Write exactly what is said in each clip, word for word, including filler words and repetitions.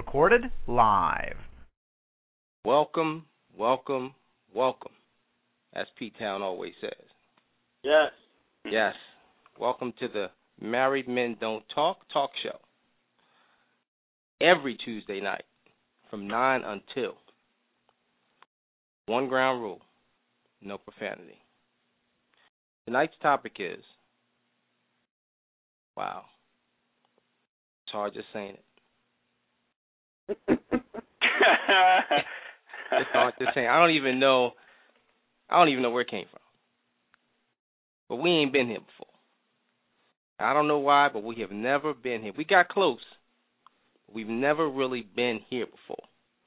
recorded live. Welcome, welcome, welcome, as P-Town always says. Yes. Yes. Welcome to the Married Men Don't Talk talk show. Every Tuesday night from nine until. One ground rule, no profanity. Tonight's topic is, wow, it's hard just saying it. It's hard just saying. I don't even know, I don't even know where it came from. But we ain't been here before. I don't know why, but we have never been here. We got close. We've never really been here before.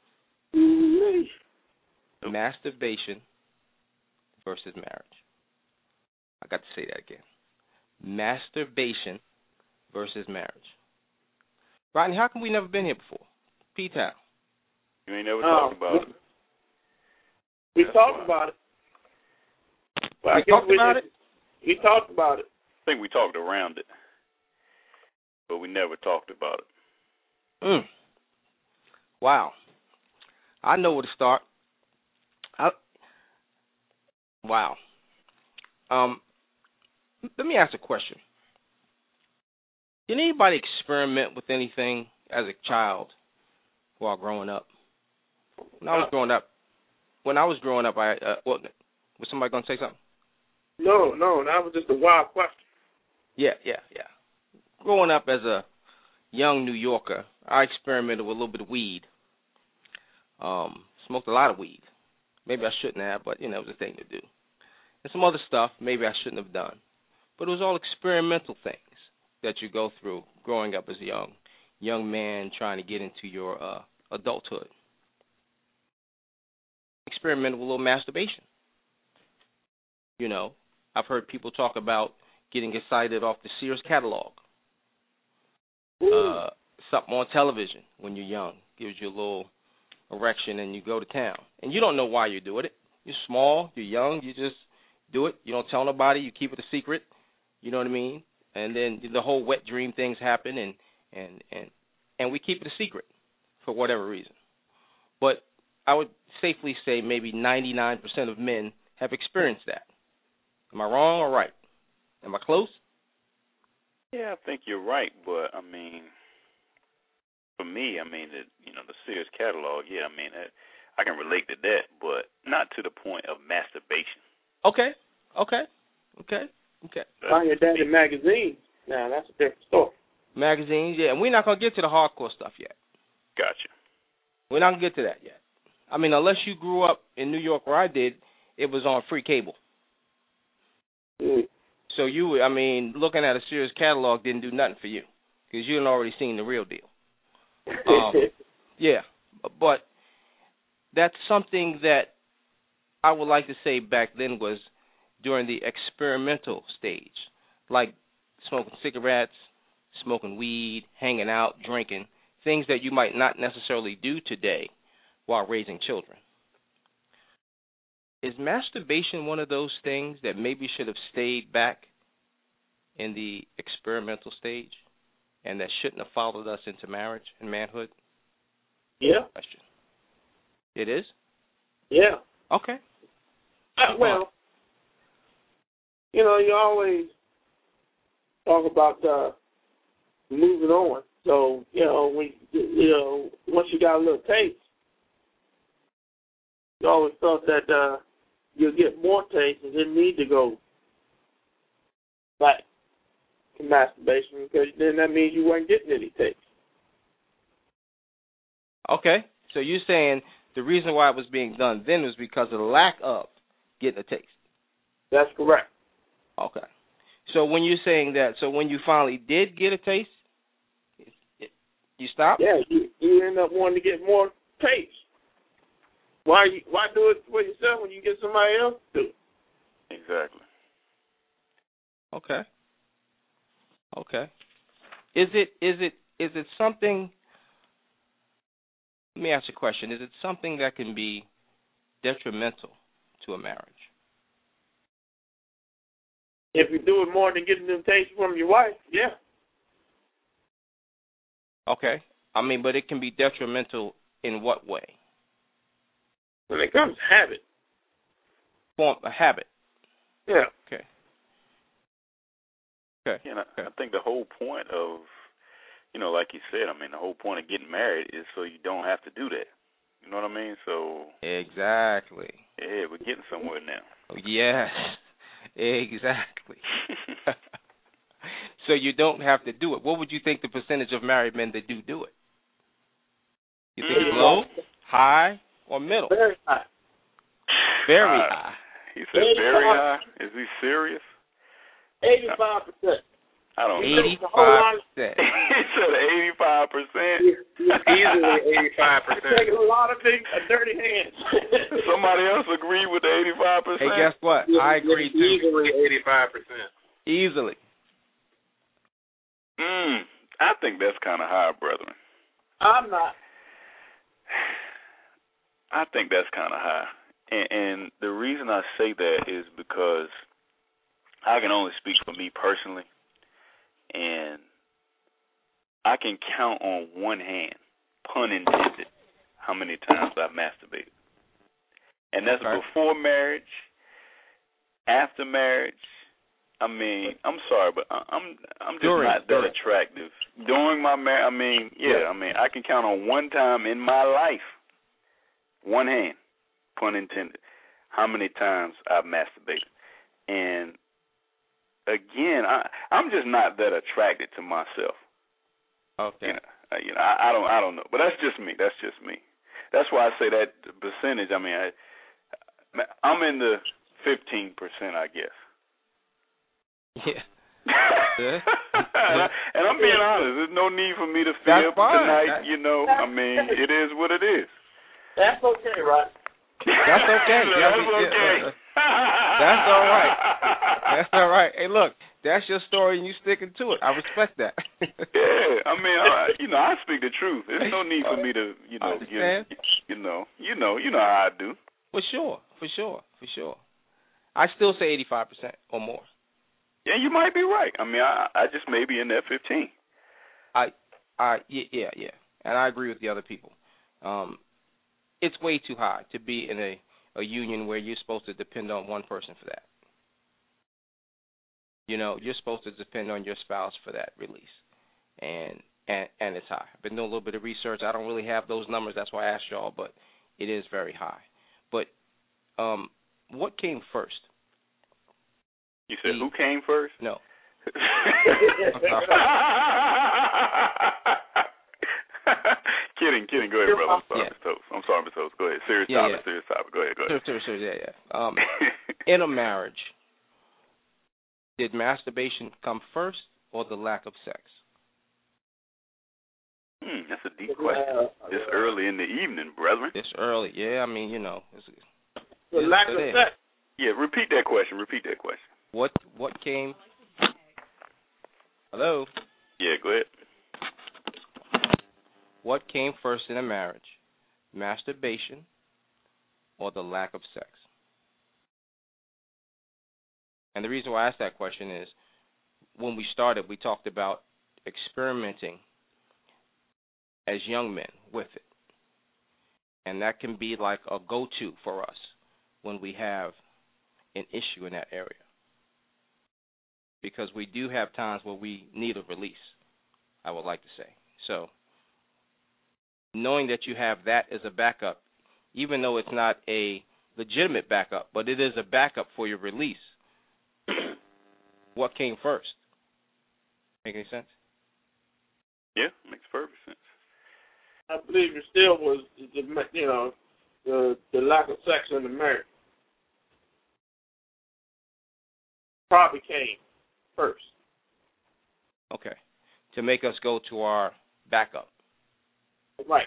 Mm-hmm. Masturbation versus marriage. I got to say that again. Masturbation versus marriage. Rodney, how come we never been here before? P-Town. You ain't never talked uh, about it. We That's talked why. about it. Well, we talked we about it? We talked about it. I think we talked around it, but we never talked about it. Mm. Wow. I know where to start. I, wow. Um, let me ask a question. Did anybody experiment with anything as a child while growing up? When I was growing up, when I was growing up, I uh, what, was somebody going to say something? No, no, that was just a wild question. Yeah, yeah, yeah. Growing up as a young New Yorker, I experimented with a little bit of weed. Um, smoked a lot of weed. Maybe I shouldn't have, but, you know, it was a thing to do. And some other stuff maybe I shouldn't have done. But it was all experimental things that you go through growing up as a young young man trying to get into your uh, adulthood. Experimented with a little masturbation. You know, I've heard people talk about getting excited off the Sears catalog. Uh, something on television when you're young gives you a little erection and you go to town. And you don't know why you're doing it. You're small, you're young, you just do it. You don't tell nobody, you keep it a secret. You know what I mean? And then the whole wet dream things happen, and, and, and, and we keep it a secret for whatever reason. But I would safely say maybe ninety-nine percent of men have experienced that. Am I wrong or right? Am I close? Yeah, I think you're right, but I mean, for me, I mean, the, you know, the Sears catalog, yeah, I mean, I can relate to that, but not to the point of masturbation. Okay, okay, okay, okay. Find your dad in magazines. Now, that's a different story. Magazines, yeah, and we're not going to get to the hardcore stuff yet. Gotcha. We're not going to get to that yet. I mean, unless you grew up in New York where I did, it was on free cable. Mm. So you, I mean, looking at a Sears catalog didn't do nothing for you because you had already seen the real deal. Um, yeah, but that's something that I would like to say back then was during the experimental stage, like smoking cigarettes, smoking weed, hanging out, drinking, things that you might not necessarily do today while raising children. Is masturbation one of those things that maybe should have stayed back in the experimental stage and that shouldn't have followed us into marriage and manhood? Yeah. Question. It is? Yeah. Okay. Uh, well, you know, you always talk about uh, moving on. So, you know, we, you know, once you got a little taste, you always thought that uh, you'll get more taste and didn't need to go back to masturbation because then that means you weren't getting any taste. Okay. So you're saying the reason why it was being done then was because of the lack of getting a taste. That's correct. Okay. So when you're saying that, so when you finally did get a taste, it, it, you stopped? Yeah, you, you end up wanting to get more taste. Why you, why do it for yourself when you get somebody else to do it? Exactly. Okay. Okay. Is it is it is it something? Let me ask you a question. Is it something that can be detrimental to a marriage? If you do it more than getting the taste from your wife, yeah. Okay. I mean, but it can be detrimental in what way? When it comes to habit. Form a habit. Yeah. Okay. Okay. You know, okay. I think the whole point of, you know, like you said, I mean, the whole point of getting married is so you don't have to do that. You know what I mean? So exactly. Yeah, we're getting somewhere now. Yes. Exactly. So you don't have to do it. What would you think the percentage of married men that do do it? You think Mm. low, high, or middle? Very high. Very Uh, high. He said very high. Is he serious? Eighty-five percent. I don't know. Eighty-five percent. He said eighty-five percent. Easily eighty-five percent. Taking a lot of big, uh, dirty hands. Somebody else agree with the eighty-five percent. Hey, guess what? I agree too. Easily eighty-five percent. Easily. Mm, I think that's kind of high, brethren. I'm not. I think that's kind of high. And, and the reason I say that is because I can only speak for me personally, and I can count on one hand, pun intended, how many times I've masturbated. And that's okay. before marriage, after marriage. I mean, I'm sorry, but I'm I'm just during, not that during. attractive. During my marriage, I mean, yeah, I mean, I can count on one time in my life, one hand, pun intended, how many times I've masturbated. And again, I, I'm just not that attracted to myself. Okay. You know, uh, you know, I, I don't, I don't know, but that's just me. That's just me. That's why I say that percentage. I mean, I, I'm in the fifteen percent, I guess. Yeah. and, I, and I'm being honest. There's no need for me to feel tonight. That's, you know, I mean, it is what it is. That's okay, right? That's okay. That's okay. That's all right. That's all right. Hey, look, that's your story, and you sticking to it. I respect that. Yeah, I mean, I, you know, I speak the truth. There's no need for me to, you know, you, you know, you know, you know how I do. For sure, for sure, for sure. I still say eighty-five percent or more. Yeah, you might be right. I mean, I, I just may be in that fifteen. I, I, yeah, yeah, yeah, and I agree with the other people. Um, it's way too high to be in a, a union where you're supposed to depend on one person for that. You know, you're supposed to depend on your spouse for that release, and and and it's high. I've been doing a little bit of research. I don't really have those numbers. That's why I asked y'all, but it is very high. But um, what came first? You said who came first? No. kidding, kidding. Go ahead, brother. I'm sorry, yeah. Miz Toast. I'm sorry, Miz Toast. Go ahead. Serious yeah, topic, yeah. serious topic. Go ahead, go ahead. Serious, serious, yeah, yeah. Um, in a marriage, did masturbation come first or the lack of sex? Hmm, that's a deep question. This early in the evening, brethren. This early, yeah. I mean, you know, it's, the lack of sex. Yeah, repeat that question. Repeat that question. What what came? Hello. Yeah, go ahead. What came first in a marriage, masturbation or the lack of sex? And the reason why I asked that question is when we started, we talked about experimenting as young men with it. And that can be like a go-to for us when we have an issue in that area. Because we do have times where we need a release, I would like to say. So knowing that you have that as a backup, even though it's not a legitimate backup, but it is a backup for your release, what came first? Make any sense? Yeah, makes perfect sense. I believe it still was, the, you know, the the lack of sex in the marriage probably came first. Okay. To make us go to our backup. Right.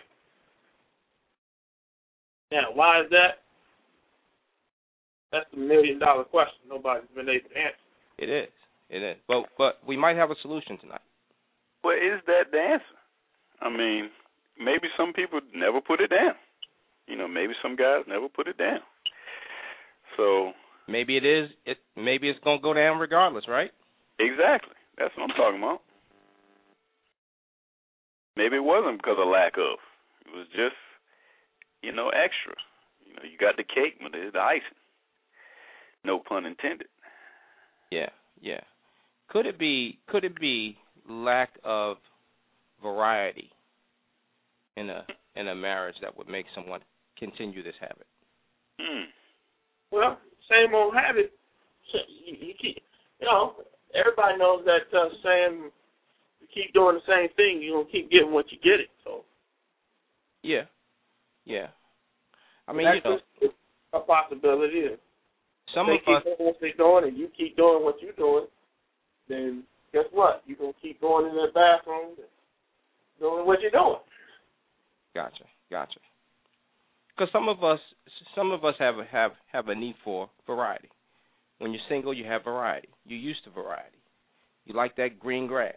Now, why is that? That's the million dollar question nobody's been able to answer. It is. It is. But but we might have a solution tonight. Well, is that the answer? I mean, maybe some people never put it down. You know, maybe some guys never put it down. So maybe it is. It maybe it's gonna go down regardless, right? Exactly. That's what I'm talking about. Maybe it wasn't because of lack of. It was just, you know, extra. You know, you got the cake, but the icing. No pun intended. Yeah, yeah. Could it be? Could it be lack of variety in a in a marriage that would make someone continue this habit? Hmm. Well, same old habit. You, you keep, you know, everybody knows that uh, saying, you keep doing the same thing, you're going to keep getting what you get it. So. Yeah, yeah. I mean, that's you know, just a possibility. If some they of keep us, doing what they're doing and you keep doing what you're doing, then guess what? You're going to keep going in that bathroom and doing what you're doing. Gotcha, gotcha. Because some of us, some of us have a, have have a need for variety. When you're single, you have variety. You're used to variety. You like that green grass.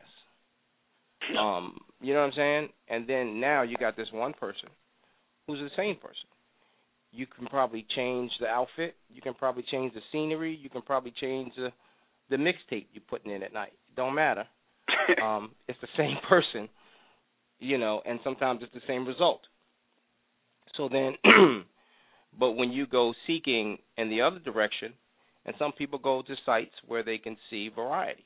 Um, you know what I'm saying? And then now you got this one person who's the same person. You can probably change the outfit. You can probably change the scenery. You can probably change the the mixtape you're putting in at night. It don't matter. Um, it's the same person, you know, and sometimes it's the same result. So then, but when you go seeking in the other direction, and some people go to sites where they can see variety,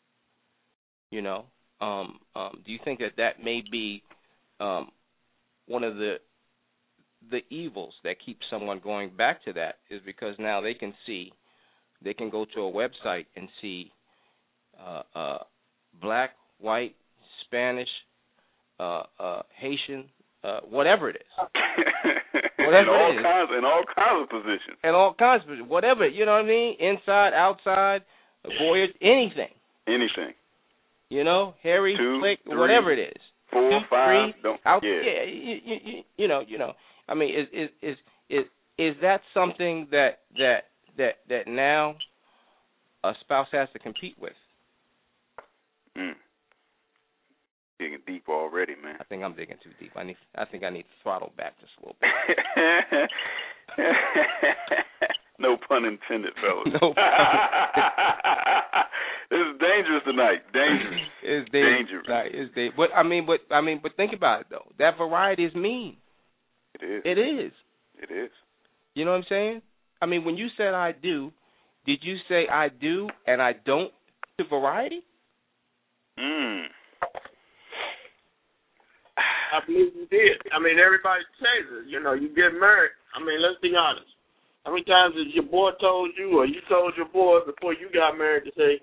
you know, um, um, do you think that that may be um, one of the the evils that keep someone going back to that is because now they can see, they can go to a website and see uh, uh, black, white, Spanish, uh, uh, Haitian, uh, whatever it is. Whatever in all it is. kinds, in all kinds of positions. And all kinds of, whatever, you know what I mean? Inside, outside, voyage, anything. Anything. You know, hairy, Two, slick, three, whatever it is. Four, Two, five, three, don't, out, yeah. yeah, you, you, you know, you know. I mean, is is is is is that something that that that that now a spouse has to compete with? Mm. Digging deep already, man. I think I'm digging too deep. I need. I think I need to throttle back just a little bit. No pun intended, fellas. No pun. This is dangerous tonight. Dangerous. It's dangerous. Dangerous. Like, it's da- but I mean, but I mean, but think about it though. That variety is mean. It is. It is. It is. You know what I'm saying? I mean, when you said I do, did you say I do and I don't to variety? Mm. I believe you did. I mean, everybody says it. You know, you get married. I mean, let's be honest. How many times has your boy told you or you told your boy before you got married to say,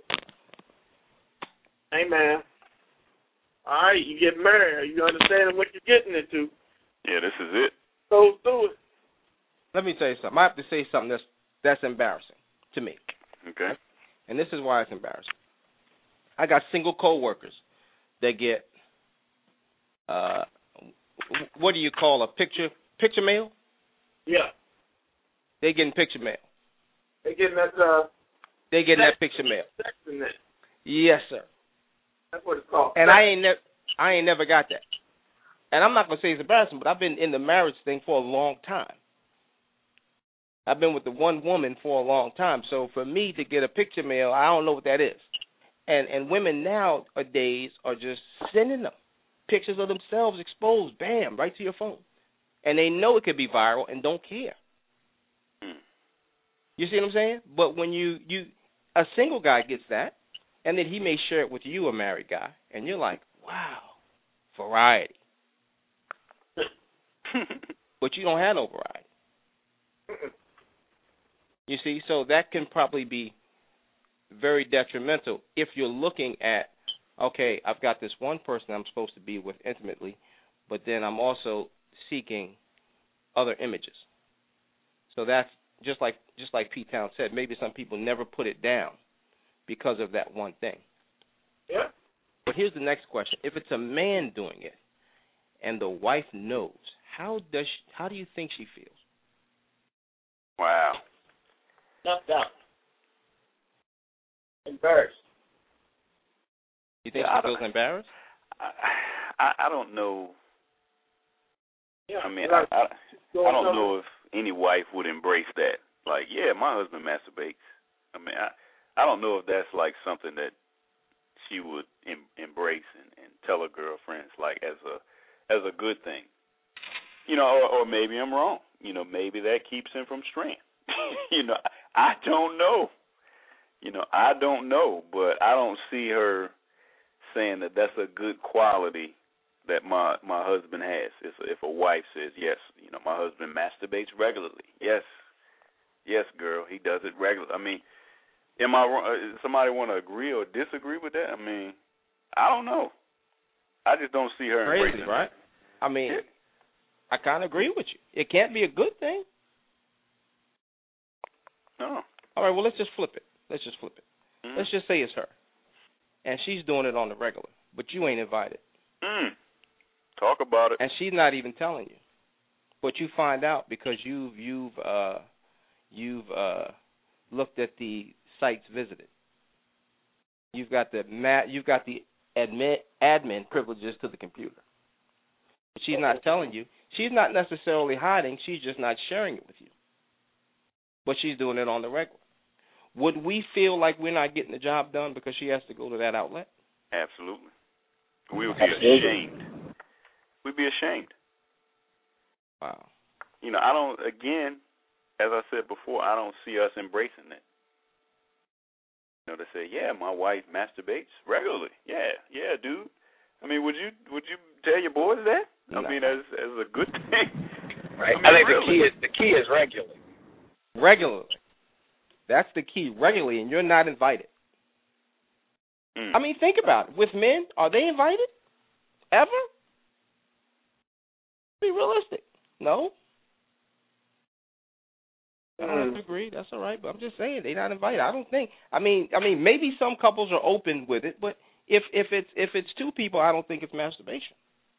hey, man, all right, you get married. Are you understanding what you're getting into? Yeah, this is it. Go through it. Let me tell you something. I have to say something that's that's embarrassing to me. Okay. And this is why it's embarrassing. I got single coworkers that get uh, what do you call a picture picture mail? Yeah. They getting picture mail. They getting that. Uh, they getting sex, that picture mail. Sex in that. Yes, sir. That's what it's called. And sex. I ain't never I ain't never got that. And I'm not gonna say it's embarrassing, but I've been in the marriage thing for a long time. I've been with the one woman for a long time. So for me to get a picture mail, I don't know what that is. And and women nowadays are just sending them pictures of themselves exposed, bam, right to your phone. And they know it could be viral and don't care. Mm. You see what I'm saying? But when you, you a single guy gets that, and then he may share it with you, a married guy, and you're like, wow, variety. But you don't have no variety. You see, so that can probably be very detrimental if you're looking at, okay, I've got this one person I'm supposed to be with intimately, but then I'm also seeking other images. So that's just like just like Pete Town said, maybe some people never put it down because of that one thing. Yeah. But here's the next question. If it's a man doing it and the wife knows, how does she, how do you think she feels? Wow. Knocked out. Embarrassed. You think Yeah, she feels embarrassed? I, I I don't know. Yeah. I mean, like, I, I I don't know if any wife would embrace that. Like, yeah, my husband masturbates. I mean, I I don't know if that's like something that she would em, embrace and, and tell her girlfriends, like as a as a good thing. You know, or, or maybe I'm wrong. You know, maybe that keeps him from straying. You know, I don't know. You know, I don't know, but I don't see her saying that that's a good quality that my my husband has. If, if a wife says, yes, you know, my husband masturbates regularly. Yes, yes, girl, he does it regularly. I mean, am I wrong? Somebody want to agree or disagree with that? I mean, I don't know. I just don't see her Crazy, embracing right? that. I mean, I kind of agree with you. It can't be a good thing. No. All right, well, let's just flip it. Let's just flip it. Mm. Let's just say it's her, and she's doing it on the regular, but you ain't invited. Mm. Talk about it. And she's not even telling you, but you find out because you've you've uh, you've uh, looked at the sites visited. You've got the mat. You've got the admin admin privileges to the computer. But she's not telling you. She's not necessarily hiding. She's just not sharing it with you. But she's doing it on the regular. Would we feel like we're not getting the job done because she has to go to that outlet? Absolutely. We would be ashamed. We'd be ashamed. Wow. You know, I don't, again, as I said before, I don't see us embracing that. You know, they say, yeah, my wife masturbates regularly. Yeah, yeah, dude. I mean, would you would you tell your boys that? I No. mean, as as a good thing. Right. I, mean, I think really. the key is the key is regularly. Regularly. That's the key. Regularly, and you're not invited. Mm. I mean, think about it. With men, are they invited? Ever? Be realistic. No. I don't have to agree. That's all right. But I'm just saying they're not invited. I don't think. I mean, I mean, maybe some couples are open with it, but if if it's if it's two people, I don't think it's masturbation.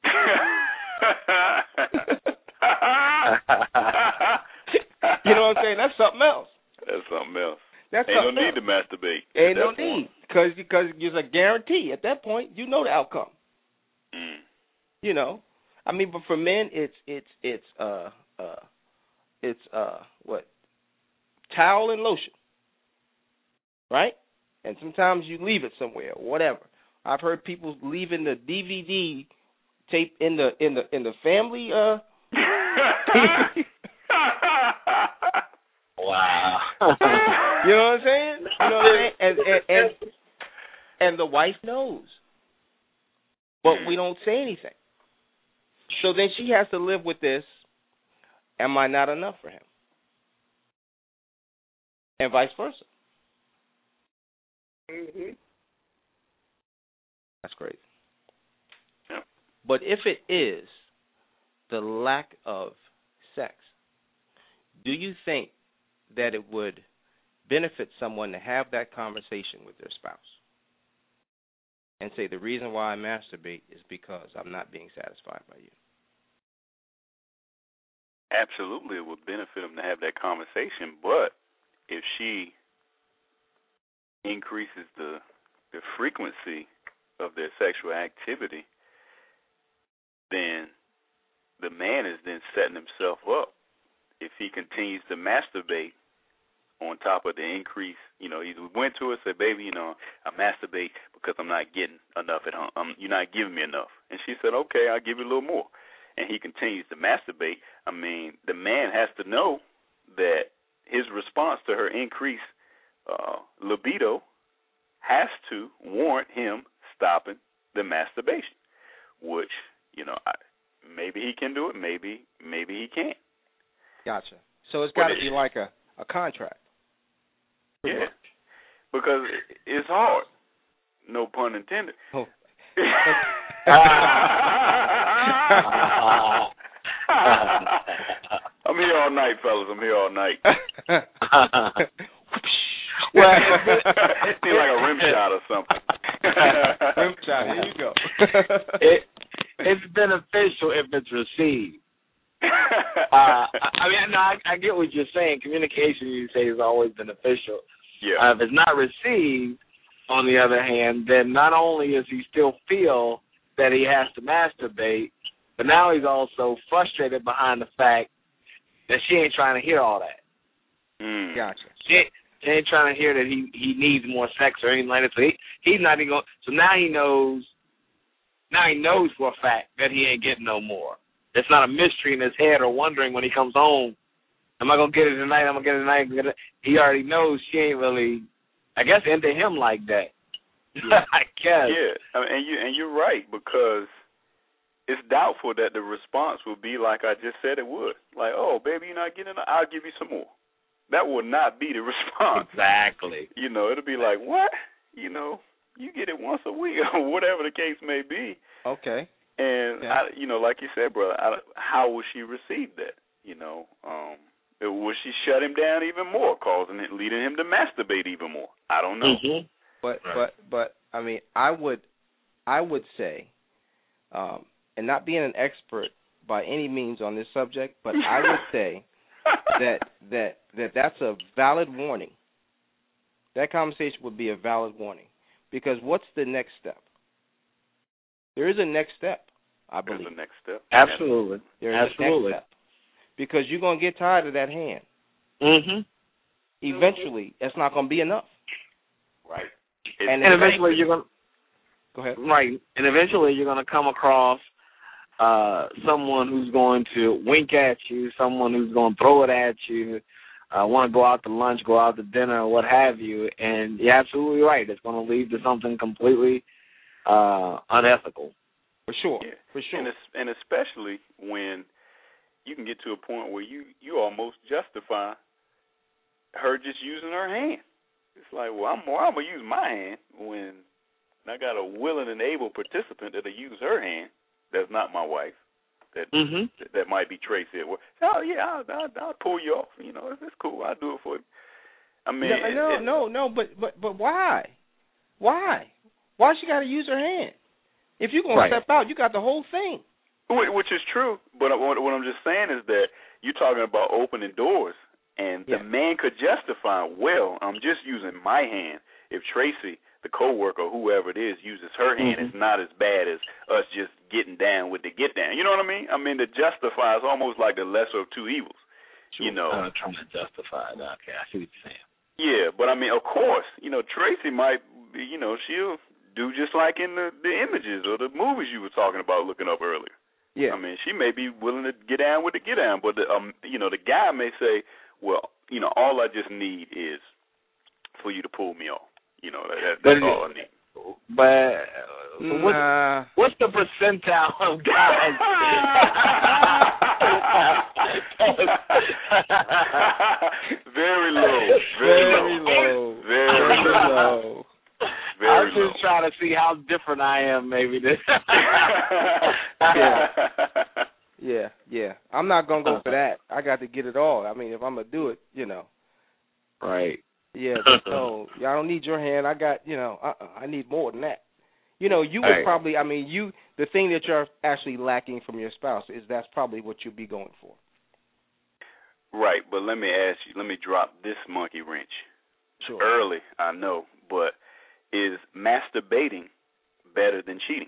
You know what I'm saying? That's something else. That's something else. That's Ain't no something need else. to masturbate. Ain't at no that point. need because because there's a guarantee at that point. You know the outcome. Mm. You know, I mean, but for men, it's it's it's uh uh it's uh what towel and lotion, right? And sometimes you leave it somewhere, or whatever. I've heard people leaving the D V D tape in the in the in the family. Uh, Wow. you know what I'm saying? You know what I'm saying? And and and, and the wife knows, but we don't say anything. So then she has to live with this. Am I not enough for him? And vice versa. Mm-hmm. That's crazy. Yeah. But if it is the lack of sex, do you think that it would benefit someone to have that conversation with their spouse and say, the reason why I masturbate is because I'm not being satisfied by you? Absolutely, it would benefit them to have that conversation, but if she increases the the frequency of their sexual activity, then the man is then setting himself up. If he continues to masturbate on top of the increase, you know, he went to her and said, baby, you know, I masturbate because I'm not getting enough at home. Um, you're not giving me enough. And she said, okay, I'll give you a little more. And he continues to masturbate. I mean, the man has to know that his response to her increased uh, libido has to warrant him stopping the masturbation, which, you know, I, maybe he can do it, maybe maybe he can't. Gotcha. So it's got to be like a, a contract. Yeah, much. Because it's hard. No pun intended. Oh. I'm here all night, fellas. I'm here all night. Well, it seems like a rim shot or something. Rim shot. Here you go. it, it's beneficial if it's received. Uh, I mean, no, I, I get what you're saying. Communication, you say, is always beneficial. Yeah. Uh, if it's not received, on the other hand, then not only does he still feel that he has to masturbate, but now he's also frustrated behind the fact that she ain't trying to hear all that. Mm. Gotcha. She, she ain't trying to hear that he, he needs more sex or anything like that. So he, he's not even going. So now he knows. now he knows for a fact that he ain't getting no more. It's not a mystery in his head or wondering when he comes home, am I going to get it tonight, I'm going to get it tonight. He already knows she ain't really, I guess, into him like that. Yeah. I guess. Yeah, I mean, and, you, and you're right, because it's doubtful that the response will be like I just said it would. Like, oh, baby, you're not getting it, I'll give you some more. That will not be the response. Exactly. You know, it'll be like, what? You know, you get it once a week or whatever the case may be. Okay. And, yeah. I, you know, like you said, brother, I, how will she receive that? You know, um, will she shut him down even more, causing it, leading him to masturbate even more? I don't know. Mm-hmm. But, right. but, but, I mean, I would, I would say, um, and not being an expert by any means on this subject, but I would say that that that that's a valid warning. That conversation would be a valid warning, because what's the next step? There is a next step, I believe. There's a next step. Absolutely. There is Absolutely. a next step, because you're gonna get tired of that hand. Mm-hmm. Eventually, it's not gonna be enough. Right. And, and eventually you're gonna go ahead. Right. And eventually you're gonna come across uh, someone who's going to wink at you, someone who's going to throw it at you, uh, want to go out to lunch, go out to dinner, or what have you, and you're absolutely right. It's going to lead to something completely uh, unethical. For sure. Yeah. For sure. And, and especially when you can get to a point where you, you almost justify her just using her hand. It's like, well, I'm, well, I'm going to use my hand when I got a willing and able participant that'll use her hand. That's not my wife. That mm-hmm. that, that might be Tracy. Oh yeah, I'll, I'll, I'll pull you off. You know, it's cool. I'll do it for you. I mean, no, no, it, no, no. But but but why? Why? Why she got to use her hand? If you're gonna right. step out, you got the whole thing. Which is true. But what, what I'm just saying is that you're talking about opening doors, and yeah. the man could justify, well, I'm just using my hand. If Tracy, the coworker, whoever it is, uses her hand, mm-hmm. it's not as bad as us just getting down with the get down. You know what I mean? I mean, to justify is almost like the lesser of two evils. Sure. You know, I'm trying to justify it. Okay, I see what you're saying. Yeah, but I mean, of course, you know, Tracy might, you know, she'll do just like in the, the images or the movies you were talking about looking up earlier. Yeah. I mean, she may be willing to get down with the get down, but the, um, you know, the guy may say, well, you know, all I just need is for you to pull me off. You know, that, that, that's all I need. But uh, what's, nah. what's the percentile of guys? Very low. Very, Very low. low. Very, Very low. low. Very I was low. just trying to see how different I am, maybe. yeah. Yeah, yeah. I'm not gonna go for that. I got to get it all. I mean, if I'm gonna do it, you know. Right. Yeah. So I don't need your hand. I got, you know. Uh-uh, I need more than that. You know, you would right. probably. I mean, you. The thing that you're actually lacking from your spouse is that's probably what you'd be going for. Right, but let me ask you. Let me drop this monkey wrench. Sure. Early, I know, but is masturbating better than cheating?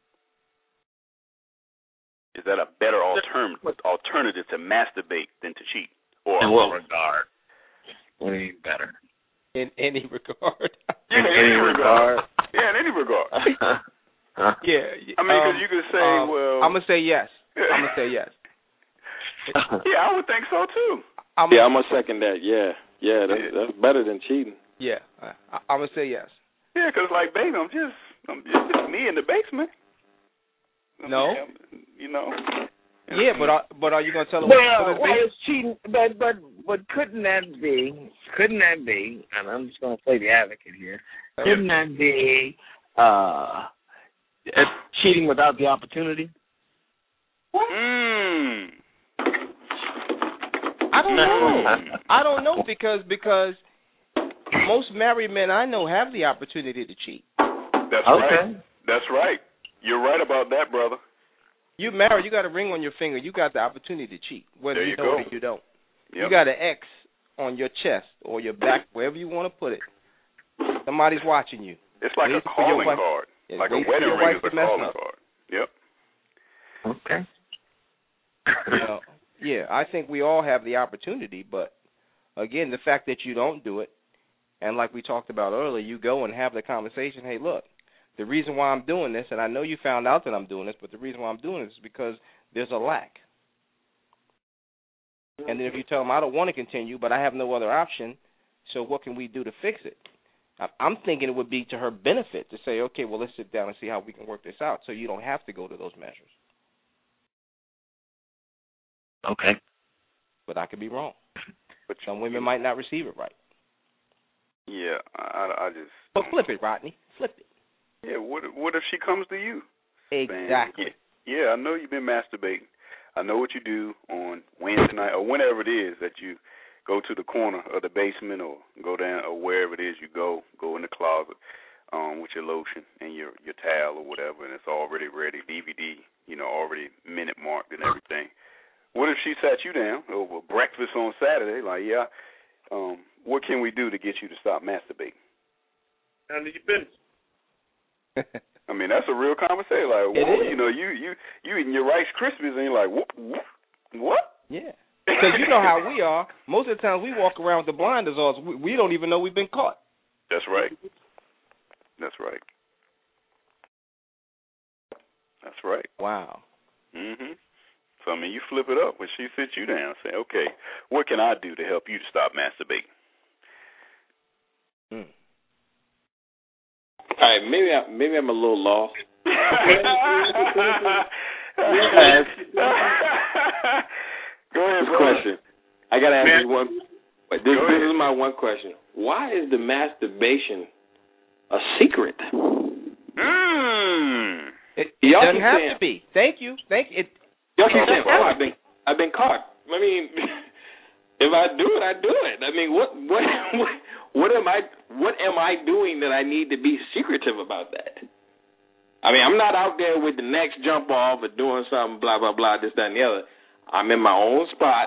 Is that a better alternative alternative to masturbate than to cheat? Or in what regard? What do you mean better? In any regard. Yeah, in any regard. Yeah, in any regard. yeah. I mean, because um, you could say, uh, well... I'm going to say yes. I'm going to say yes. Yeah, I would think so, too. I'm yeah, I'm going to second that. Yeah. Yeah, that's, yeah. that's better than cheating. Yeah, I, I'm going to say yes. Yeah, because, like, baby, I'm just, I'm just, just me in the basement. No. You know. Yeah, but are, but are you gonna tell them? Well, well, it's cheating, but but but couldn't that be? Couldn't that be? And I'm just gonna play the advocate here. Couldn't that be uh, cheating without the opportunity? Mm. I don't know. I don't know because because most married men I know have the opportunity to cheat. That's okay. right. That's right. You're right about that, brother. You married, you got a ring on your finger. You got the opportunity to cheat, whether there you, you know go. it or you don't. Yep. You got an X on your chest or your back, wherever you want to put it. Somebody's watching you. It's like Wait a calling wife, card. yeah, like a wedding ring is a calling up. card. Yep. Okay. You know, yeah, I think we all have the opportunity, but, again, the fact that you don't do it, and like we talked about earlier, you go and have the conversation, hey, look, the reason why I'm doing this, and I know you found out that I'm doing this, but the reason why I'm doing this is because there's a lack. And then if you tell them I don't want to continue, but I have no other option, so what can we do to fix it? I'm thinking it would be to her benefit to say, okay, well, let's sit down and see how we can work this out so you don't have to go to those measures. Okay. But I could be wrong. But some women might not receive it right. Yeah, I, I just. But flip it, Rodney. Flip it. Yeah, what what if she comes to you? Exactly. Man, yeah, yeah, I know you've been masturbating. I know what you do on Wednesday night or whenever it is that you go to the corner of the basement or go down or wherever it is you go, go in the closet um, with your lotion and your, your towel or whatever, and it's already ready, D V D, you know, already minute marked and everything. What if she sat you down over breakfast on Saturday, like, yeah, um, what can we do to get you to stop masturbating? None of your business. I mean, that's a real conversation. Like, it whoa, is. you know, you, you, you eating your Rice Krispies and you're like, what? What? Yeah. Because you know how we are. Most of the times we walk around with the blinders on. We, we don't even know we've been caught. That's right. That's right. That's right. Wow. Mhm. So I mean, you flip it up when she sits you down. Say, okay, what can I do to help you to stop masturbating? Mm. All right, maybe I, maybe I'm a little lost. Go ahead, This question. I gotta ask Man. you one. This, this is my one question. Why is the masturbation a secret? Mm. It, it Y'all doesn't keep have saying- to be. Thank you. Thank you. It, Y'all keep saying, Oh, "Oh, I've been, I've been caught." I mean, if I do it, I do it. I mean, what, what, what, what am I, what am I doing that I need to be secretive about that? I mean, I'm not out there with the next jump off or doing something, blah blah blah, this, that, and the other. I'm in my own spot,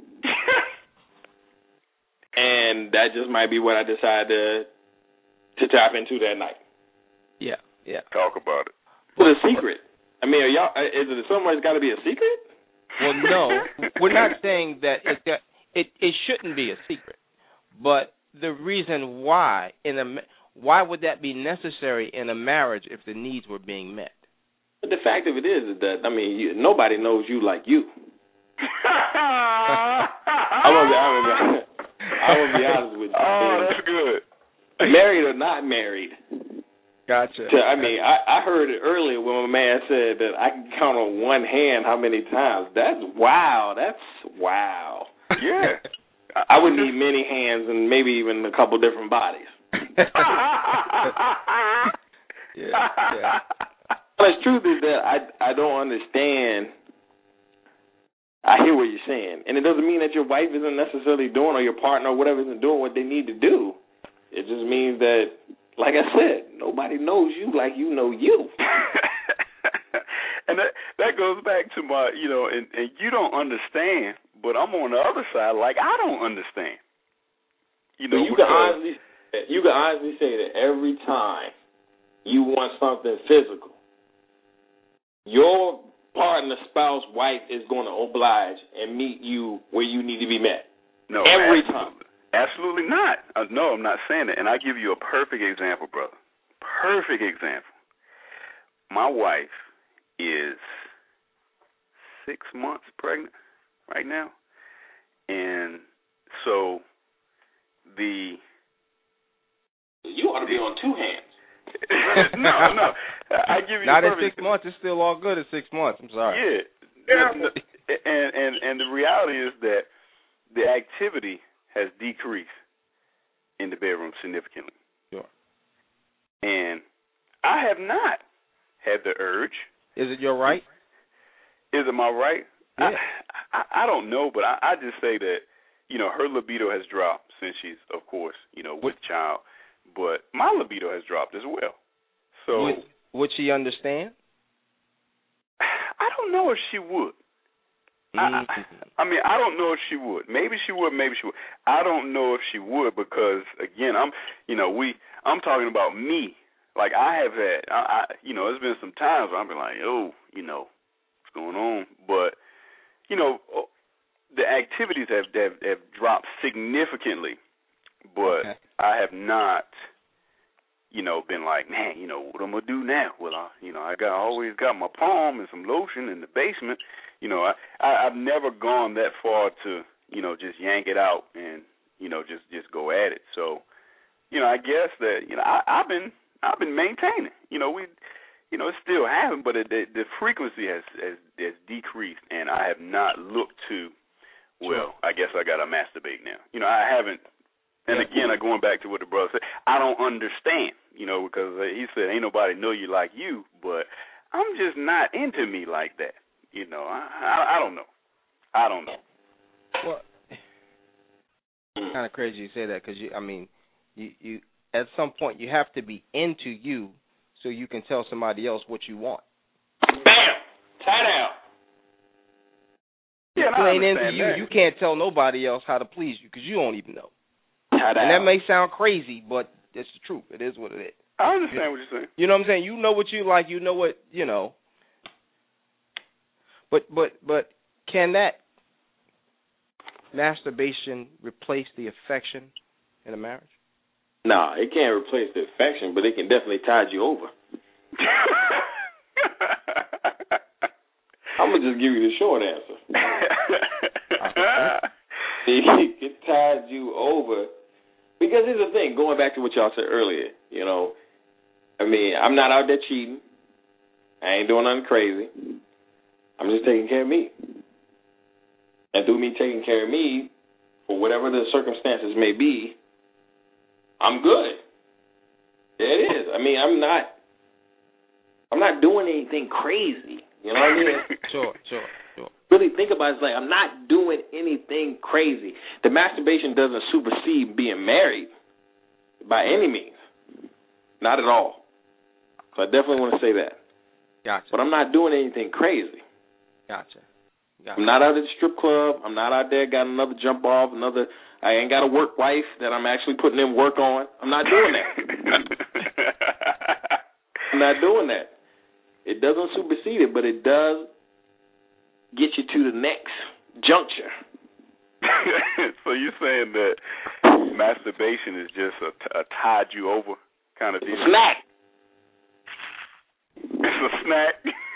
and that just might be what I decide to to tap into that night. Yeah, yeah. Talk about it. What's a secret? I mean, are y'all? Is it somewhere's got to be a secret? Well, no, we're not saying that it, that it it shouldn't be a secret, but the reason why in a why would that be necessary in a marriage if the needs were being met? But the fact of it is, is that I mean, you, nobody knows you like you. I'm gonna be, I'm gonna be, I'm gonna be honest with you. Oh, that's good. Married or not married. Gotcha. To, I mean, I, I heard it earlier when my man said that I can count on one hand how many times. That's wow. That's wow. Yeah. I would need many hands and maybe even a couple different bodies. yeah, yeah. But the truth is that I I don't understand. I hear what you're saying, and it doesn't mean that your wife isn't necessarily doing or your partner or whatever isn't doing what they need to do. It just means that, like I said, nobody knows you like you know you. And that that goes back to my, you know, and, and you don't understand, but I'm on the other side, like I don't understand. You know, so you can honestly, you can honestly say that every time you want something physical, your partner, spouse, wife is going to oblige and meet you where you need to be met. No, every absolutely. time. Absolutely not. Uh, no, I'm not saying that. And I'll give you a perfect example, brother. Perfect example. My wife is six months pregnant right now. And so the... You ought to be on two hands. no, no. I give you not a in six months. It's still all good at six months. I'm sorry. Yeah. yeah. And, and, and the reality is that the activity has decreased in the bedroom significantly. Sure. And I have not had the urge. Is it your right? Is it my right? Yeah. I, I, I don't know, but I, I just say that, you know, her libido has dropped since she's, of course, you know, with child. But my libido has dropped as well. So would, would she understand? I don't know if she would. Mm-hmm. I, I mean, I don't know if she would. Maybe she would. Maybe she would. I don't know if she would because, again, I'm, you know, we. I'm talking about me. Like I have had, I, I you know, there's been some times where I've been like, oh, you know, what's going on? But, you know, the activities have have, have dropped significantly. But okay. I have not, you know, been like, man, you know, what I'm gonna do now? Well, I, you know, I got I always got my palm and some lotion in the basement. You know, I, I I've never gone that far to, you know, just yank it out and, you know, just just go at it. So, you know, I guess that, you know, I, I've been I've been maintaining. You know, we, you know, it still happens, but it, the, the frequency has, has has decreased, and I have not looked to. Well, I guess I got to masturbate now. You know, I haven't. And again, I'm going back to what the brother said. I don't understand, you know, because he said, ain't nobody know you like you, but I'm just not into me like that. You know, I, I, I don't know. I don't know. Well, it's kind of crazy you say that because, you, I mean, you, you at some point you have to be into you so you can tell somebody else what you want. Bam! Tie down. Yeah, if you ain't into that. you, you can't tell nobody else how to please you because you don't even know. Tie and that may sound crazy, but it's the truth. It is what it is. I understand what you're saying. You know what I'm saying? You know what you like. You know what, you know. But but but can that masturbation replace the affection in a marriage? No, it can't replace the affection, but it can definitely tide you over. I'm going to just give you the short answer. It can tide you over. Because here's the thing, going back to what y'all said earlier, you know, I mean, I'm not out there cheating. I ain't doing nothing crazy. I'm just taking care of me. And through me taking care of me, for whatever the circumstances may be, I'm good. There it is. I mean, I'm not I'm not doing anything crazy. You know what I mean? Sure, sure, sure. Really think about it, it's like I'm not doing anything crazy. The masturbation doesn't supersede being married by any means. Not at all. So I definitely want to say that. Gotcha. But I'm not doing anything crazy. Gotcha. Gotcha. I'm not out at the strip club. I'm not out there got another jump off, another. I ain't got a work wife that I'm actually putting in work on. I'm not doing that. I'm not doing that. It doesn't supersede it, but it does get you to the next juncture. So you're saying that masturbation is just a, a tide you over kind of deal? Snack. It's a snack.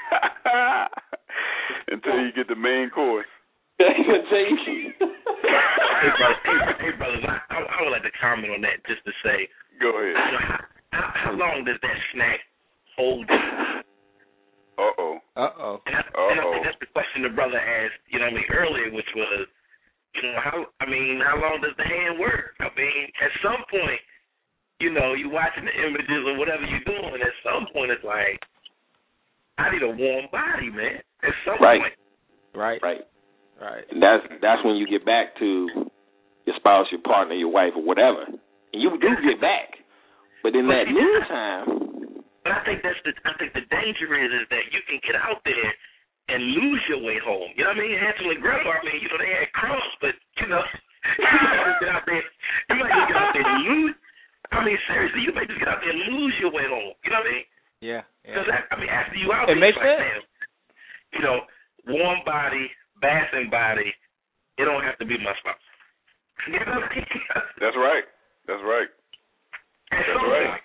Until you get the main course. Until you hey, brothers, hey, hey, brothers I, I, I would like to comment on that just to say. Go ahead. You know, how, how, how long does that snack hold you? Uh-oh. Uh-oh. And I, Uh-oh. and I think that's the question the brother asked, you know what I mean, earlier, which was, you know, how, I mean, how long does the hand work? I mean, at some point, you know, you watching the images or whatever you're doing, at some point it's like, I need a warm body, man. At some right. point. Right. Right. Right. And that's that's when you get back to your spouse, your partner, your wife, or whatever. And you do get back. But in that meantime. But I think that's the I think the danger is is that you can get out there and lose your way home. You know what I mean? Hansel and Gretel, I mean, you know, they had crumbs, but you know, you might just get out there you might just get out there and lose I mean, seriously, you might just get out there and lose your way home. You know what I mean? Yeah. Because yeah. I mean, after you out it there, makes like, sense. man, you know, warm body, bathing body, it don't have to be my spouse. You know what I mean? That's right. That's right. That's That's right.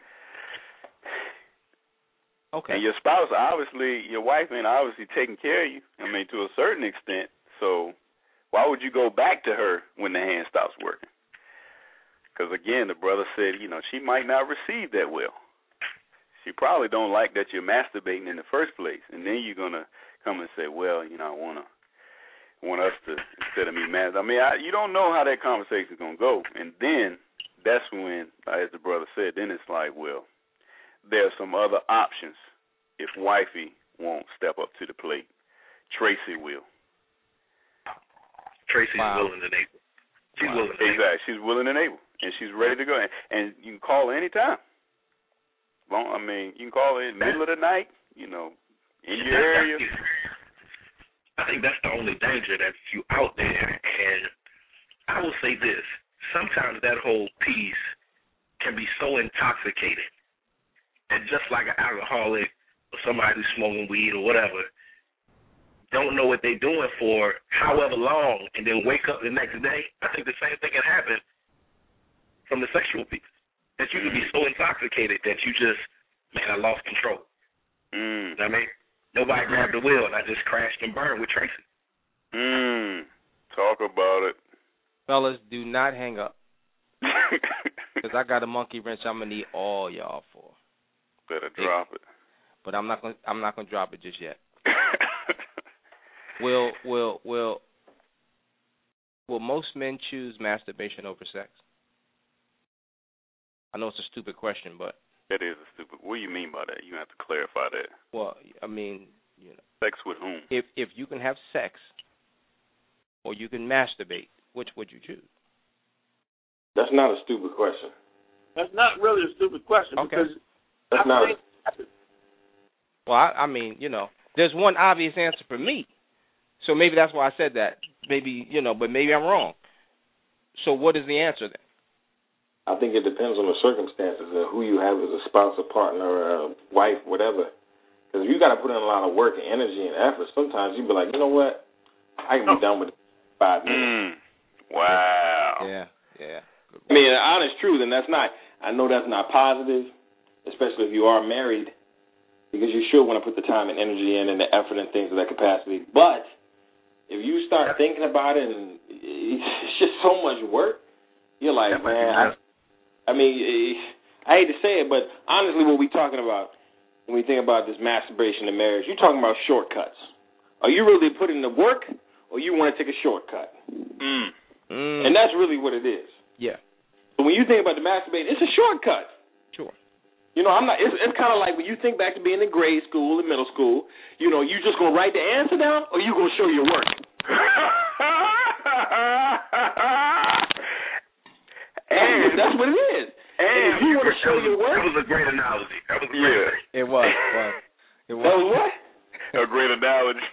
Okay. And your spouse, obviously, your wife ain't obviously taking care of you. I mean, to a certain extent. So why would you go back to her when the hand stops working? Because, again, the brother said, you know, she might not receive that well. She probably don't like that you're masturbating in the first place. And then you're going to come and say, well, you know, I want to want us to, instead of me masturbating. I mean, I, you don't know how that conversation's going to go. And then that's when, as the brother said, then it's like, well, there are some other options if wifey won't step up to the plate. Tracy will. Tracy's wow. willing and able. She's wow. willing and able. Exactly. She's willing and able. And she's ready to go. And, and you can call her anytime. Long, I mean, you can call her in the middle of the night, you know, in your area. I think that's the only danger, that you out there. And I will say this. Sometimes that whole piece can be so intoxicated. And just like an alcoholic or somebody who's smoking weed or whatever, don't know what they're doing for however long and then wake up the next day, I think the same thing can happen from the sexual piece. that you could be so intoxicated that you just, man, I lost control. Mm. You know what I mean? Nobody grabbed the wheel, and I just crashed and burned with Tracy. Mm. Talk about it. Fellas, do not hang up. Because I got a monkey wrench I'm going to need all y'all for. Better drop it. But I'm not going I'm not going to drop it just yet. will will will will most men choose masturbation over sex? I know it's a stupid question, but that is a stupid. What do you mean by that? You have to clarify that. Well, I mean, you know, sex with whom? If if you can have sex or you can masturbate, which would you choose? That's not a stupid question. That's not really a stupid question okay. because that's I not. Think, a... Well, I, I mean, you know, there's one obvious answer for me, so maybe that's why I said that. Maybe you know, but maybe I'm wrong. So what is the answer then? I think it depends on the circumstances of who you have as a spouse, a partner, or a wife, whatever. Because if you got to put in a lot of work and energy and effort, sometimes you be like, you know what, I can be done with it in five minutes. Mm. Wow. Yeah, yeah. I mean, the honest truth, and that's not, I know that's not positive, especially if you are married, because you should want to put the time and energy in and the effort and things of that capacity. But if you start thinking about it and it's just so much work, you're like, that man, I, I mean, I hate to say it, but honestly what we're talking about when we think about this masturbation in marriage, you're talking about shortcuts. Are you really putting the work or you want to take a shortcut? Mm. Mm. And that's really what it is. Yeah. But when you think about the masturbation, it's a shortcut. Sure. You know, I'm not. It's, it's kind of like when you think back to being in grade school and middle school. You know, you just gonna write the answer down, or you gonna show your work. And that's what it is. And, and if you want to show your work, that was a great analogy. That was a great. Yeah, analogy. it was. was. It was. That was what? A great analogy.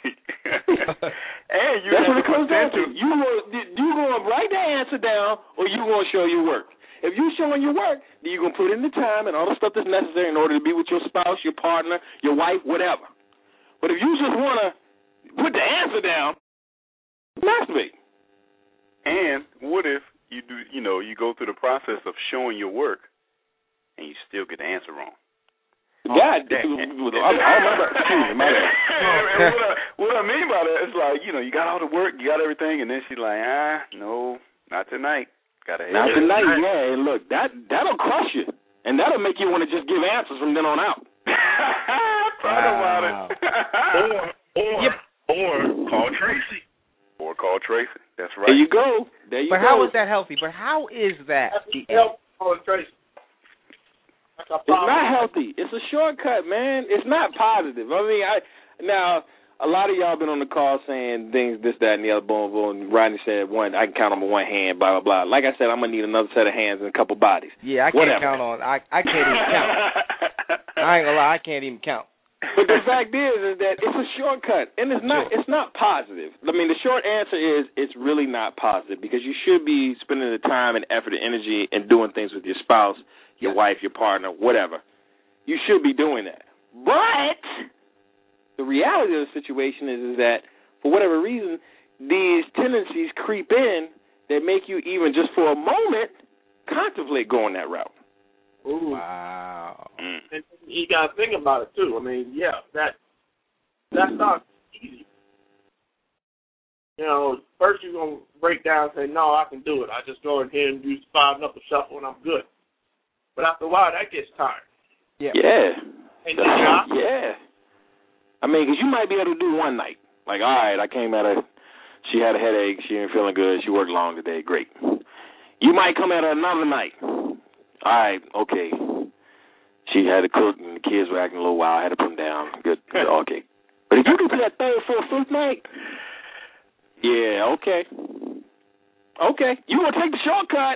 And you that's what it comes down to. to. You gonna you gonna write the answer down, or you gonna show your work. If you showing your work, then you're going to put in the time and all the stuff that's necessary in order to be with your spouse, your partner, your wife, whatever. But if you just want to put the answer down, masturbate. And what if you do, you know, you go through the process of showing your work and you still get the answer wrong? God, oh, I, I remember. Excuse me, my bad. what, I, what I mean by that is like, you know, you got all the work, you got everything, and then she's like, ah, no, not tonight. Gotta Not tonight, yeah. And look, that that'll crush you, and that'll make you want to just give answers from then on out. Thought about it. or or yep. or call Tracy. Or call Tracy. That's right. There you go. There you but go. But how is that healthy? But how is that? Help call Tracy. It's not healthy. It's a shortcut, man. It's not positive. I mean, I now. A lot of y'all been on the call saying things, this, that, and the other, boom, boom. Rodney said, one, I can count on my one hand, blah, blah, blah. Like I said, I'm going to need another set of hands and a couple bodies. Yeah, I can't Whatever. count on, I, I can't even count. I ain't going to lie, I can't even count. But the fact is, is that it's a shortcut, and it's not, it's not positive. I mean, the short answer is it's really not positive because you should be spending the time and effort and energy and doing things with your spouse, your yeah. wife, your partner, whatever. You should be doing that. But the reality of the situation is, is that, for whatever reason, these tendencies creep in that make you even just for a moment contemplate going that route. Ooh. Wow. And you got to think about it, too. I mean, yeah, that that's not easy. You know, first you're going to break down and say, no, I can do it. I just go in here and do five knuckle shuffle and I'm good. But after a while, that gets tired. Yeah. Yeah. And then, yeah. I mean, because you might be able to do one night. Like, all right, I came at her, she had a headache, she ain't feeling good, she worked long today, great. You might come at her another night. All right, okay. She had to cook and the kids were acting a little wild, I had to put them down. Good, good, okay. But if you get to that third, fourth, fifth night, yeah, okay. Okay, you going to take the shortcut.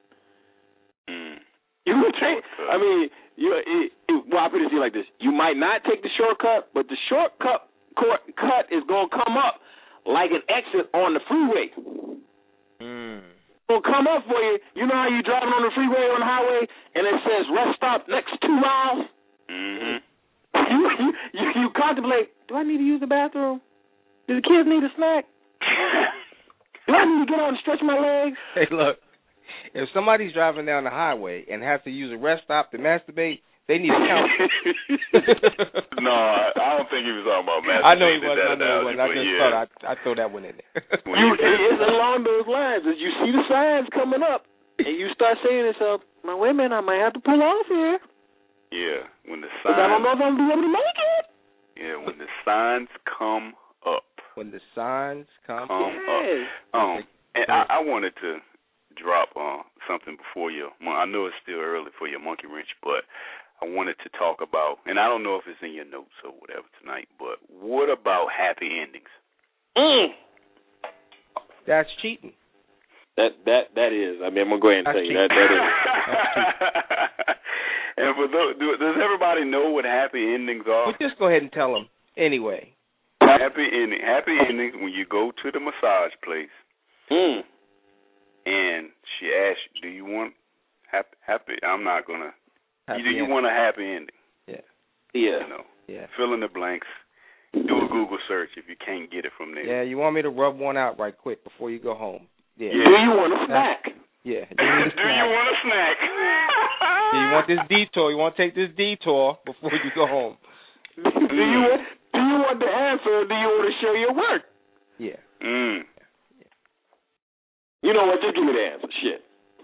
Mm. You going to take, I mean, you, it, it, well, I put it to you like this. You might not take the shortcut, but the shortcut cut is going to come up like an exit on the freeway. Mm. It's going to come up for you. You know how you're driving on the freeway on the highway, and it says rest stop next two miles? Mm-hmm. You, you, you, you contemplate, do I need to use the bathroom? Do the kids need a snack? Do I need to get out and stretch my legs? Hey, look. if somebody's driving down the highway and has to use a rest stop to masturbate, they need a counselor. No, I, I don't think he was talking about masturbation. I know he wasn't. I know he wasn't. I just yeah. thought I'd, I'd throw that one in there. You, it's along those lines. As you see the signs coming up, and you start saying to yourself, "Now wait a minute, I might have to pull off here." Yeah, when the signs. I don't signs, know if I'm gonna be able to make it. yeah, when the signs come up. When the signs come, come Yes. up. Um, and I, I wanted to drop uh, something before you. I know it's still early for your monkey wrench, but I wanted to talk about, and I don't know if it's in your notes or whatever tonight, but what about happy endings? Mm. That's cheating. That that that is. I mean, I'm gonna go ahead and That's tell you cheating. that that is. And for those, do, does everybody know what happy endings are? Well, just go ahead and tell them anyway. Happy ending. Happy endings when you go to the massage place, Mm. and she asks you, "Do you want happy?" Happy. I'm not gonna. Happy do you ending. want a happy ending? Yeah. Yeah. You know. Yeah. Fill in the blanks. Do a Google search if you can't get it from there. Yeah. You want me to rub one out right quick before you go home? Yeah. Do you want a snack? Yeah. Do Do you, you want a snack? Do you want this detour? You want to take this detour before you go home? do you want, do you want the answer, or do you want to show your work? Yeah. Mm. You know what? Just give me the answer. Shit.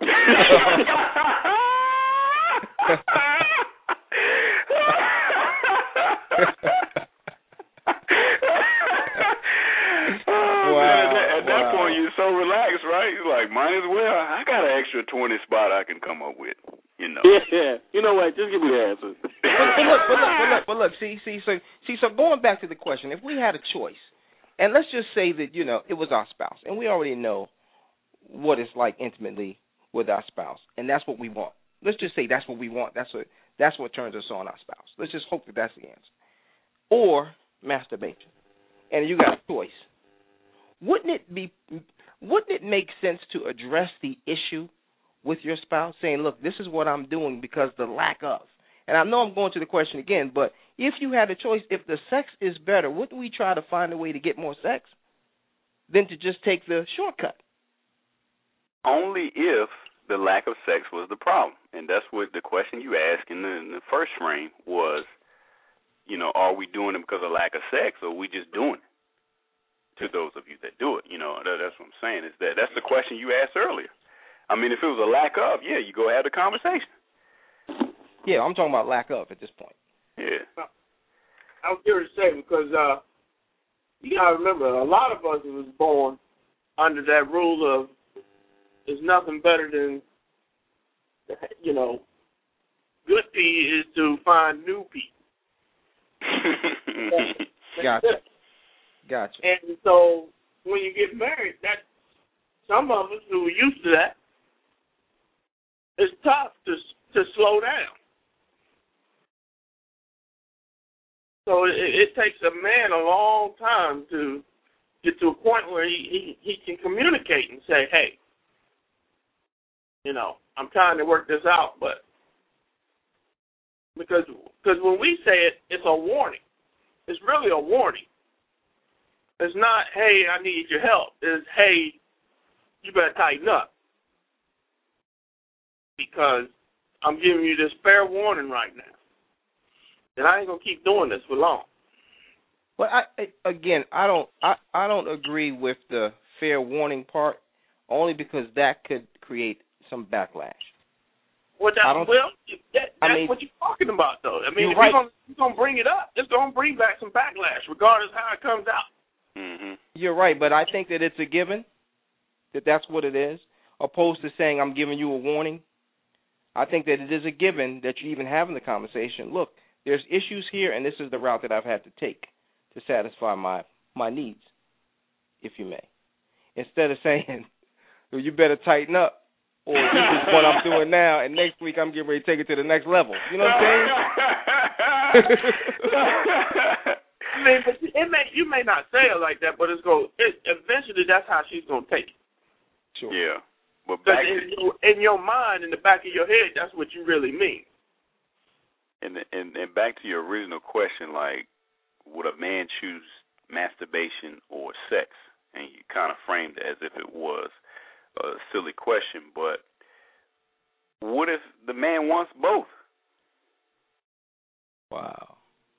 Oh, wow, man, at that, at that wow. point, you're so relaxed, right? You're like, might as well. I got an extra twenty spot I can come up with, you know. Yeah. You know what? Just give me the answer. but, but look, but look, but look, but look. See, see, so, see, so going back to the question, if we had a choice, and let's just say that you know it was our spouse, and we already know what it's like intimately with our spouse, and that's what we want. Let's just say that's what we want. That's what that's what turns us on, our spouse. Let's just hope that that's the answer. Or masturbation, and you got a choice. Wouldn't it be? Wouldn't it make sense to address the issue with your spouse, saying, "Look, this is what I'm doing because the lack of." And I know I'm going to the question again, but if you had a choice, if the sex is better, wouldn't we try to find a way to get more sex than to just take the shortcut? Only if the lack of sex was the problem. And that's what the question you asked in the, in the first frame was, you know, are we doing it because of lack of sex, or are we just doing it? To those of you that do it, you know, that, that's what I'm saying. Is that that's the question you asked earlier. I mean, if it was a lack of, yeah, you go have the conversation. Yeah, I'm talking about lack of at this point. Yeah. I was curious to say because uh, you gotta remember, a lot of us was born under that rule of there's nothing better than, you know, good pee is to find new pee. Gotcha. Gotcha. And so when you get married, that some of us who are used to that, it's tough to to slow down. So it, it takes a man a long time to get to a point where he, he, he can communicate and say, hey, you know, I'm trying to work this out, but because because when we say it, it's a warning. It's really a warning. It's not, hey, I need your help. It's, hey, you better tighten up because I'm giving you this fair warning right now. And I ain't gonna keep doing this for long. But I, again, I don't, I, I don't agree with the fair warning part, only because that could create some backlash. Well, that, I don't, well that, that's I mean, what you're talking about, though. I mean, if right. you're gonna, you're gonna bring it up, it's gonna bring back some backlash, regardless of how it comes out. Mm-hmm. You're right, but I think that it's a given that that's what it is, opposed to saying I'm giving you a warning. I think that it is a given that you're even having the conversation. Look, there's issues here, and this is the route that I've had to take to satisfy my, my needs, if you may. Instead of saying, well, you better tighten up, or this is what I'm doing now, and next week I'm getting ready to take it to the next level. You know what I'm saying? I mean, but it may, you may not say it like that, but it's going. It, eventually, that's how she's gonna take it. Sure. Yeah, but back in, to, in your mind, in the back of your head, that's what you really mean. And and and back to your original question, like, would a man choose masturbation or sex? And you kind of framed it as if it was a silly question, but what if the man wants both? Wow.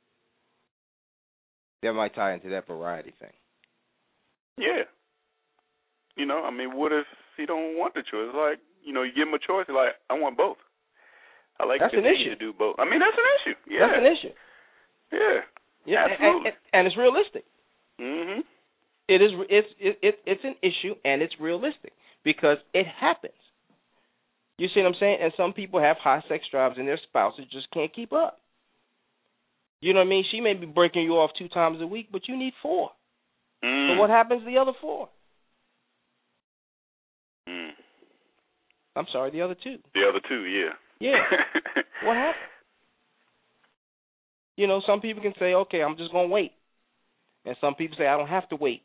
That might tie into that variety thing. Yeah. You know, I mean, what if he don't want the choice? Like, you know, you give him a choice, like, I want both. I like that's to an issue. to do both. I mean, that's an issue. Yeah. That's an issue. Yeah. Yeah, absolutely. And, and, and it's realistic. Mhm. It is. It's it, it, it's an issue, and it's realistic because it happens. You see what I'm saying? And some people have high sex drives, and their spouses just can't keep up. You know what I mean? She may be breaking you off two times a week, but you need four. Mm. So what happens to the other four? Mm. I'm sorry, the other two. The other two, yeah. Yeah. What happened? You know, some people can say, okay, I'm just going to wait. And some people say, I don't have to wait.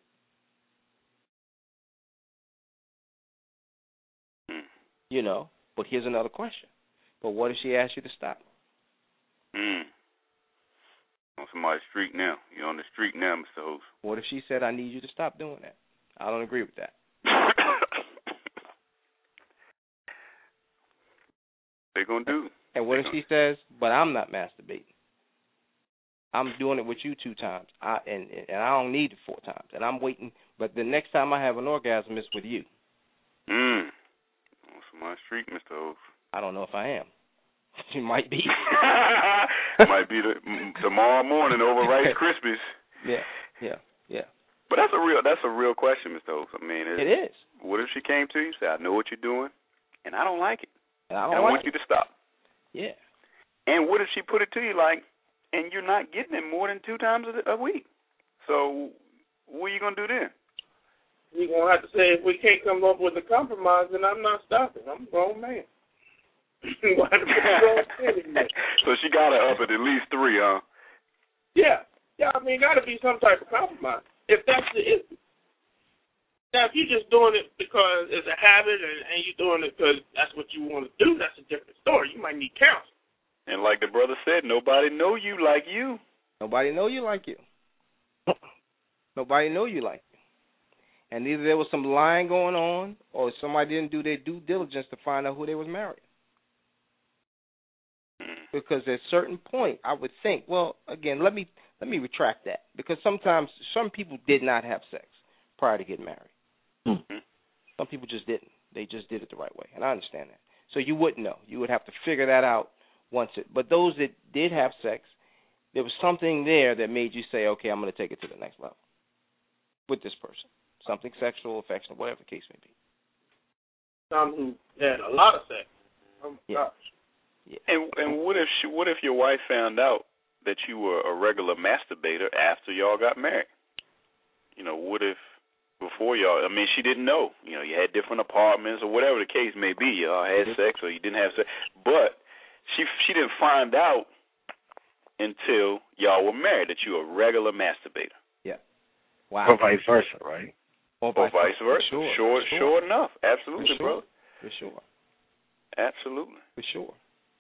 Mm. You know, but here's another question. But what if she asks you to stop? Mm. On somebody's street now. You're on the street now, Mister Host. What if she said, I need you to stop doing that? I don't agree with that. They're going to do. And what if she says, but I'm not masturbating? I'm doing it with you two times, I, and, and I don't need it four times. And I'm waiting, but the next time I have an orgasm is with you. Mm. On somebody's street, Mister Host. I don't know if I am. She might be. Might be the, tomorrow morning over Rice Krispies. Yeah, yeah, yeah. But that's a real that's a real question, Mister Host. I mean, it is. What if she came to you, said, "I know what you're doing, and I don't like it, and I, don't and I like want it. you to stop." Yeah. And what if she put it to you like, and you're not getting it more than two times a, a week? So what are you gonna do then? You're gonna have to say, if we can't come up with a compromise, then I'm not stopping. I'm a grown man. So she got to up at at least three, huh? Yeah. Yeah, I mean, got to be some type of compromise, if that's the issue. Now, if you're just doing it because it's a habit and, and you're doing it because that's what you want to do, that's a different story. You might need counseling. And like the brother said, nobody know you like you. Nobody know you like you. Nobody know you like you. And either there was some lying going on or somebody didn't do their due diligence to find out who they was marrying. Because at a certain point, I would think, well, again, let me let me retract that. Because sometimes some people did not have sex prior to getting married. Mm-hmm. Some people just didn't. They just did it the right way, and I understand that. So you wouldn't know. You would have to figure that out once it. But those that did have sex, there was something there that made you say, okay, I'm going to take it to the next level with this person. Something sexual, affectionate, whatever the case may be. Some who had a lot of sex. Oh my yeah. gosh. Yeah. And and what if she, what if your wife found out that you were a regular masturbator after y'all got married? You know, what if before y'all? I mean, she didn't know. You know, you had different apartments or whatever the case may be. Y'all had sex or you didn't have sex, but she she didn't find out until y'all were married that you were a regular masturbator. Yeah. Wow. Or vice versa, right? Or vice, or vice versa. Sure. Sure, sure. sure enough. Absolutely, For sure. bro. For sure. Absolutely. For sure.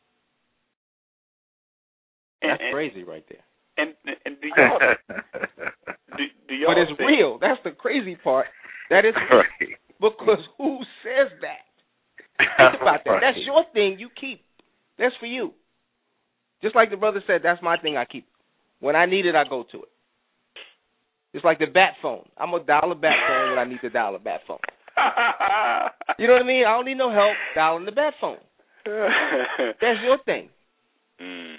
And, That's and, crazy right there. And and do y'all do, do y'all But it's think, real. That's the crazy part. That is real. Right. Because who says that? Think about that. Right. That's your thing you keep. That's for you. Just like the brother said, that's my thing I keep. When I need it, I go to it. It's like the bat phone. I'm going to dial a bat phone when I need to dial a bat phone. You know what I mean? I don't need no help dialing the bat phone. That's your thing. Mm.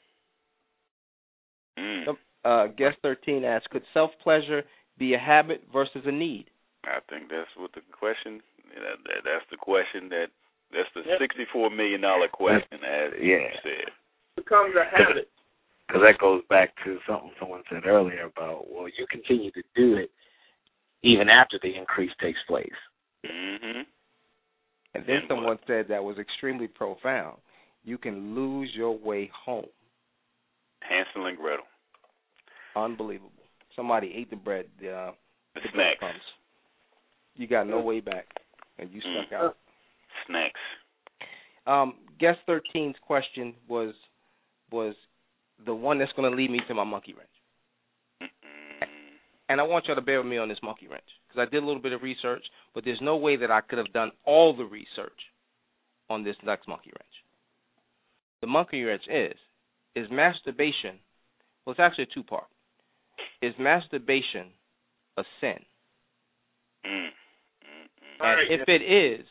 Mm. Uh, guest thirteen asks, could self-pleasure be a habit versus a need? I think that's what the question, that, that, that's the question that, that's the yep. sixty-four million dollars question, as yeah. you said. It becomes a habit. Because that goes back to something someone said earlier about, well, you continue to do it even after the increase takes place. Mm-hmm. And then and someone what? said that was extremely profound. You can lose your way home. Hansel and Gretel. Unbelievable. Somebody ate the bread, uh, the, the snacks. breadcrumbs. You got no way back, and you stuck mm. out. Snacks. Um, guest thirteen's question was was the one that's going to lead me to my monkey wrench. Mm-mm. And I want y'all to bear with me on this monkey wrench because I did a little bit of research, but there's no way that I could have done all the research on this next monkey wrench. The monkey wrench is, is masturbation, well, it's actually a two-part. Is masturbation a sin? Mm. And Right. if it is,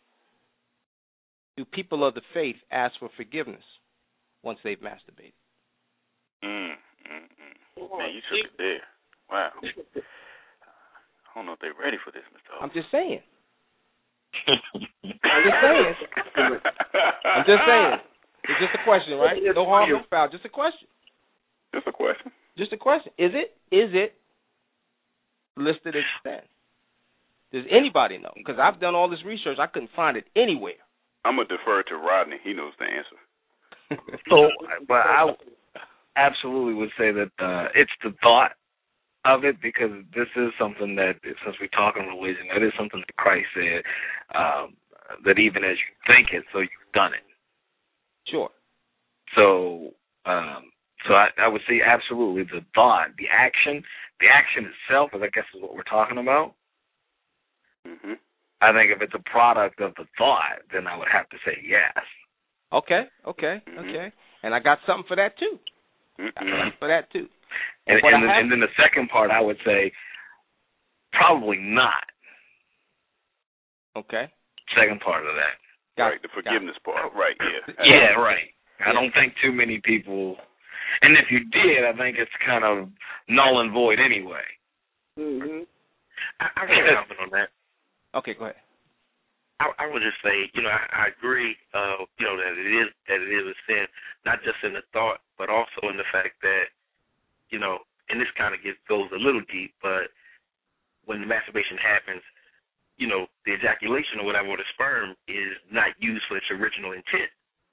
do people of the faith ask for forgiveness once they've masturbated? Mm, mm, mm. Man, you took it there. Wow. I don't know if they're ready for this, Mister I'm just saying. I'm just saying. I'm just saying. It's just a question, right? No harm, no foul. Just a question. Just a question. Just a question. Is it? Is it listed as sin? Does anybody know? Because I've done all this research. I couldn't find it anywhere. I'm going to defer to Rodney. He knows the answer. So, but I absolutely would say that uh, it's the thought of it, because this is something that, since we talk on religion, that is something that Christ said, um, that even as you think it, so you've done it. Sure. So, um, so I, I would say absolutely the thought, the action, the action itself, I guess is what we're talking about. Mm-hmm. I think if it's a product of the thought, then I would have to say yes. Okay, okay, mm-hmm. okay. And I got something for that, too. Mm-hmm. I got something for that, too. And, and, and, then, and then the second part, I would say probably not. Okay. Second part of that. Got right, the forgiveness part. Right, yeah. Yeah, right. I don't think too many people, and if you did, I think it's kind of null and void anyway. Mm-hmm. I, I can comment on that. Okay, go ahead. I, I would just say, you know, I, I agree, uh, you know, that it is that it is a sin, not just in the thought, but also in the fact that, you know, and this kind of gets goes a little deep, but when the masturbation happens, you know, the ejaculation or whatever, or the sperm is not used for its original intent.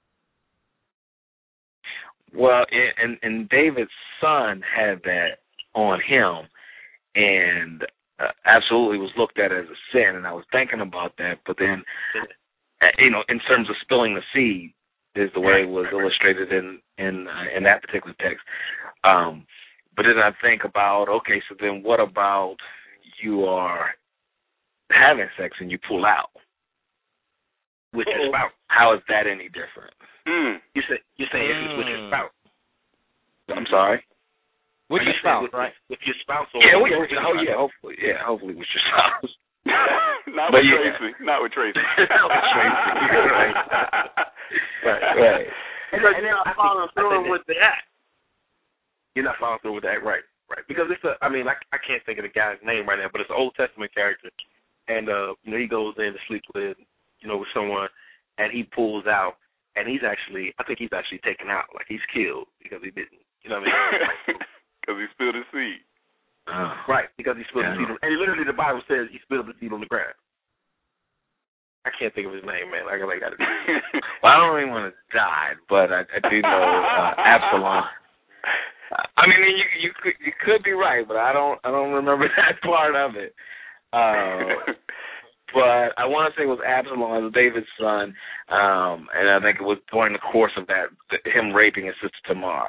Well, and and David's son had that on him, and uh, absolutely was looked at as a sin. And I was thinking about that, but then, uh, you know, in terms of spilling the seed, is the way it was illustrated in in uh, in that particular text. Um, but then I think about, okay, so then what about you are having sex and you pull out with your spouse? How is that any different? Mm. You say you say if it's with your spouse. I'm sorry. With your spouse, with, right? With your spouse. Or yeah, with we, oh yeah, hopefully, yeah, hopefully with your spouse. Not but with yeah. Tracy. Not with Tracy. Not with Tracy. right. right, right. Because you're not following through with the act. You're not following through with that, right? Right. Because it's a, I mean, I, I can't think of the guy's name right now, but it's an Old Testament character, and uh, you know, he goes in to sleep with, you know, with someone, and he pulls out, and he's actually, I think he's actually taken out, like he's killed because he didn't, you know what I mean? Because he spilled his seed. Oh. Right, because he spilled yeah. the seed, on, and literally the Bible says he spilled the seed on the ground. I can't think of his name, man. Like I got it. Well, I don't even want to die, but I, I do know uh, Absalom. I mean, you you could you could be right, but I don't I don't remember that part of it. Uh, but I want to say it was Absalom, David's son, um, and I think it was during the course of that him raping his sister Tamar.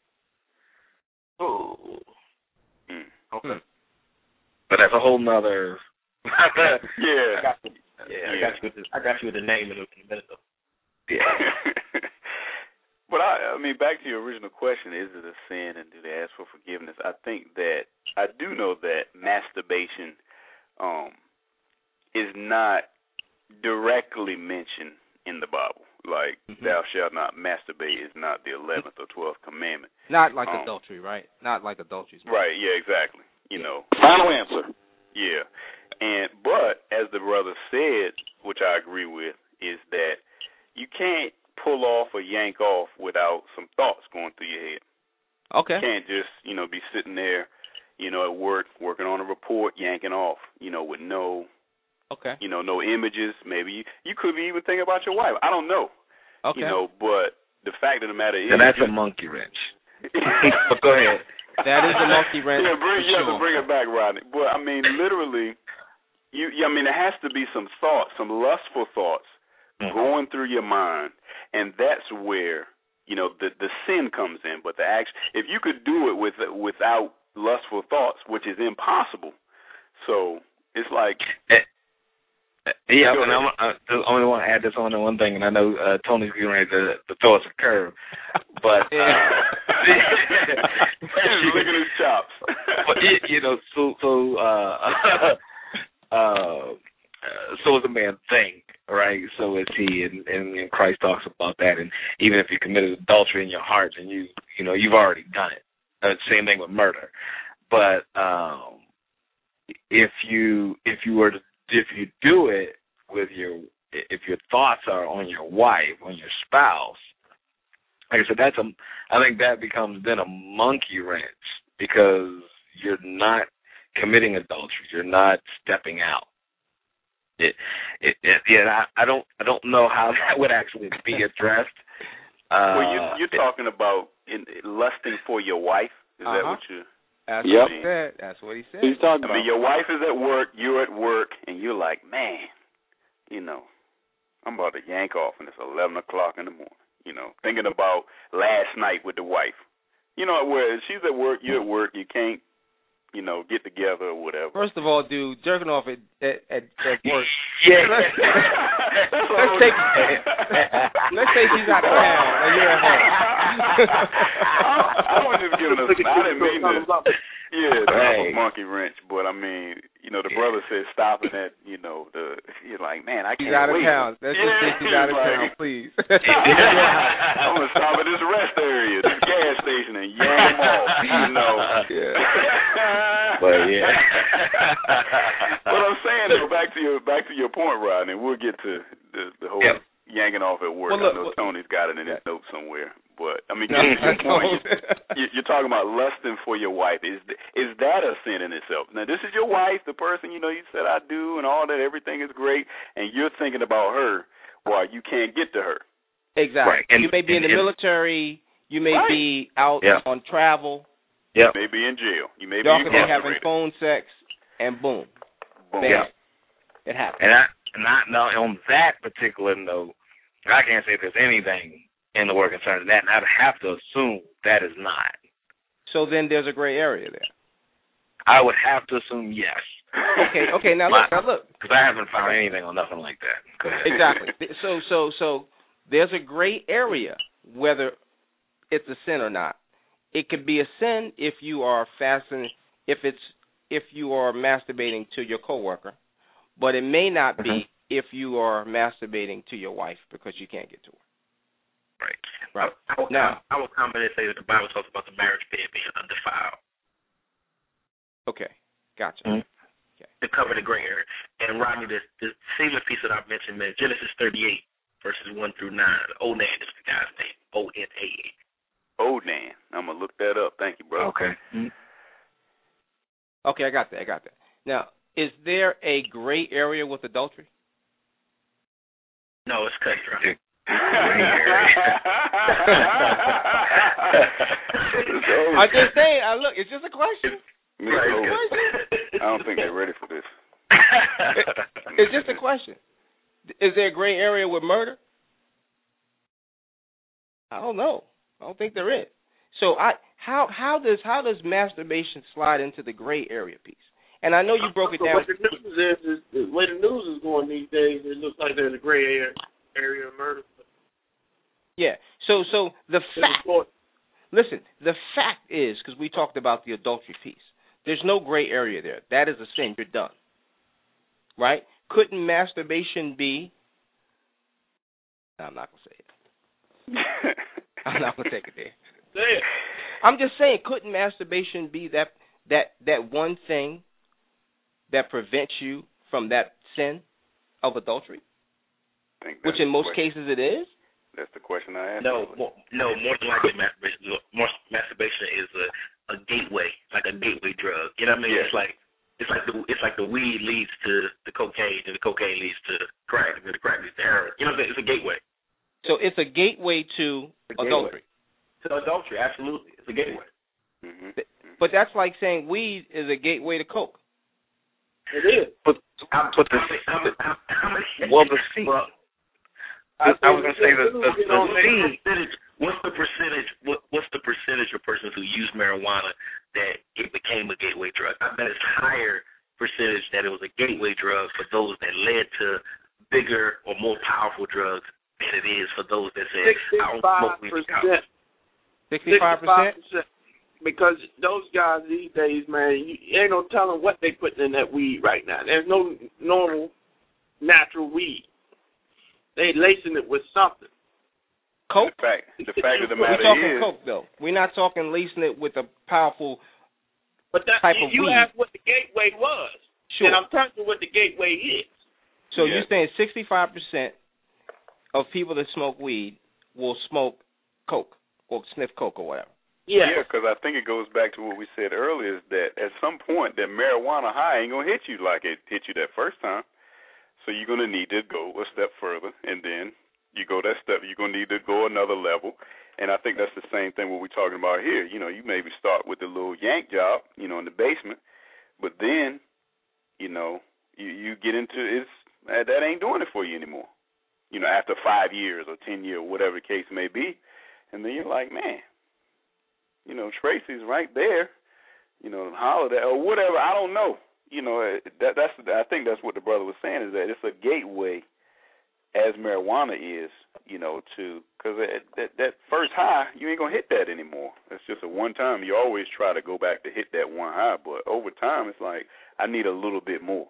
Oh, mm. okay. But that's a whole nother. yeah. I got you. Yeah, I got you with the, I got you with the name in a, in a minute though. Yeah. But I, I mean, back to your original question: is it a sin, and do they ask for forgiveness? I think that I do know that masturbation um, is not directly mentioned in the Bible. Like, mm-hmm. thou shalt not masturbate is not the eleventh or twelfth commandment. Not like um, adultery, right? Not like adultery. Right? Yeah, exactly. You yeah. know, final answer. Yeah, and but as the brother said, which I agree with, is that you can't pull off or yank off without some thoughts going through your head. Okay. You can't just, you know, be sitting there, you know, at work, working on a report, yanking off, you know, with no, okay, you know, no images. Maybe you, you could be even thinking about your wife. I don't know. Okay. You know, but the fact of the matter is, and that's a monkey wrench. But go ahead. That is a monkey wrench. Yeah, bring, you sure. have to bring it back, Rodney. But I mean, literally, you. I mean, there has to be some thoughts, some lustful thoughts mm-hmm. going through your mind. And that's where, you know, the the sin comes in. But the action, if you could do it with without lustful thoughts, which is impossible, so it's like, Yeah, and I'm, I only want to add this on to one thing, and I know uh, Tony's getting ready to, to throw us a curve, but uh, he's licking his chops. But you know, so so uh, uh, so is a man thing, right? So is he, and, and, and Christ talks about that. And even if you committed adultery in your heart, and you you know you've already done it. Uh, same thing with murder, but um, if you if you were to if you do it with your, if your thoughts are on your wife, on your spouse, like I said, that's a, I think that becomes then a monkey wrench because you're not committing adultery, you're not stepping out. It, it, it yeah, I, I don't, I don't know how that would actually be addressed. Uh, well, you, you're talking about in, lusting for your wife. Is uh-huh. that what you? That's yep. what he said. That's what he said. He's talking I about. mean, your wife is at work, you're at work, and you're like, man, you know, I'm about to yank off, and it's eleven o'clock in the morning. You know, thinking about last night with the wife. You know, where she's at work, you're at work, you can't, you know, get together or whatever. First of all, dude, jerking off at at, at, at work. Yeah. let's, let's take. Let's say she's out of town and you're at home. I was just giving us. I didn't mean to. Yeah, to have a Hey. monkey wrench, but I mean, you know, the brother said stopping at, you know, the. You're like, man, I can't She's out of wait. town. Let's yeah, just say she's out of like, town, please. I'm gonna stop at this rest area, this gas station, and yank them off. You know. Yeah. But yeah. But I'm saying though, back to your back to your point, Rodney. We'll get to the, the whole Yep. yanking off at work. Well, look, I know well, Tony's got it in his notes somewhere. But I mean, No, getting to your point, no. you, you're talking about lusting for your wife. Is is that a sin in itself? Now, this is your wife, the person you know you said I do, and all that. Everything is great, and you're thinking about her while you can't get to her. Exactly. Right. And, you may be and, in the and, military. You may right. be out yeah. on travel. Yep. You may be in jail. You may Y'all be could be having incarcerated. phone sex, and boom, Boom. bam, Yeah. it happens. And I, not now on that particular note, I can't say there's anything in the word concerning that, and I'd have to assume that is not. So then there's a gray area there. I would have to assume yes. Okay, okay. Now look, now look. Because I haven't found anything on nothing like that. Go ahead. Exactly. So, so, so there's a gray area whether it's a sin or not. It could be a sin if you are fasting, if it's if you are masturbating to your coworker, but it may not be Mm-hmm. if you are masturbating to your wife because you can't get to her. Right. Right. I, I, would, Now, I would comment and say that the Bible talks about the marriage bed being undefiled okay, gotcha. Mm-hmm. Okay. to cover the gray area. And Rodney, the, the semen piece that I mentioned, man, Genesis thirty-eight, verses one through nine. Onan is the guy's name. O N A N. Onan. I'm gonna look that up. Thank you, bro. Okay. Mm-hmm. Okay, I got that. I got that. Now, is there a gray area with adultery? No, it's cut dry. I'm just saying. I look. It's just a question. I don't think they're ready for this. It's just a question. Is there a gray area with murder? I don't know. I don't think there is. So I how how does how does masturbation slide into the gray area piece? And I know you broke it so down. What the news is, is the way the news is going these days, it looks like there's a gray area area of murder. Yeah. So so the fact. Listen, the fact is, because we talked about the adultery piece, there's no gray area there. That is a sin. You're done. Right? Couldn't masturbation be? No, I'm not gonna say it. I'm not gonna take it there. Say it. I'm just saying, couldn't masturbation be that that that one thing that prevents you from that sin of adultery? Which in most cases it is. That's the question I asked. No, more, no, more than likely masturbation. More masturbation is a, a gateway, like a gateway drug. You know what I mean? Yeah. It's like it's like the it's like the weed leads to the cocaine, and the cocaine leads to crack, and the crack leads to heroin. You know what I'm saying? It's a gateway. So it's a gateway to It's a adultery. gateway. To adultery, absolutely. It's a gateway. Mm-hmm. But that's like saying weed is a gateway to coke. It is. But, but the, well, the seed. Well, I, I was going to say the, the, the seed. percentage, what's the percentage? What, what's the percentage of persons who use marijuana that it became a gateway drug? I bet it's higher percentage that it was a gateway drug for those that led to bigger or more powerful drugs than it is for those that said, I don't smoke weed. sixty-five percent? Because those guys these days, man, you ain't no telling what they putting in that weed right now. There's no normal, natural weed. They lacing it with something. Coke? The fact, the fact of the matter We're talking is, Coke, though. We're not talking lacing it with a powerful but that, type you, of you weed. asked what the gateway was. Sure. And I'm telling you what the gateway is. So Yeah. you're saying sixty-five percent of people that smoke weed will smoke Coke or sniff Coke or whatever. Yeah. Yeah, because I think it goes back to what we said earlier, is that at some point that marijuana high ain't going to hit you like it hit you that first time. So you're going to need to go a step further, and then you go that step, you're going to need to go another level. And I think that's the same thing what we're talking about here. You know, you maybe start with a little yank job, you know, in the basement, but then, you know, you, you get into it's that, that ain't doing it for you anymore. You know, after five years or ten years, whatever the case may be, and then you're like, man, you know, Tracy's right there, you know, Holiday or whatever. I don't know. You know, that that's I think that's what the brother was saying, is that it's a gateway, as marijuana is, you know, to because that that first high you ain't gonna hit that anymore. It's just a one time. You always try to go back to hit that one high, but over time it's like I need a little bit more.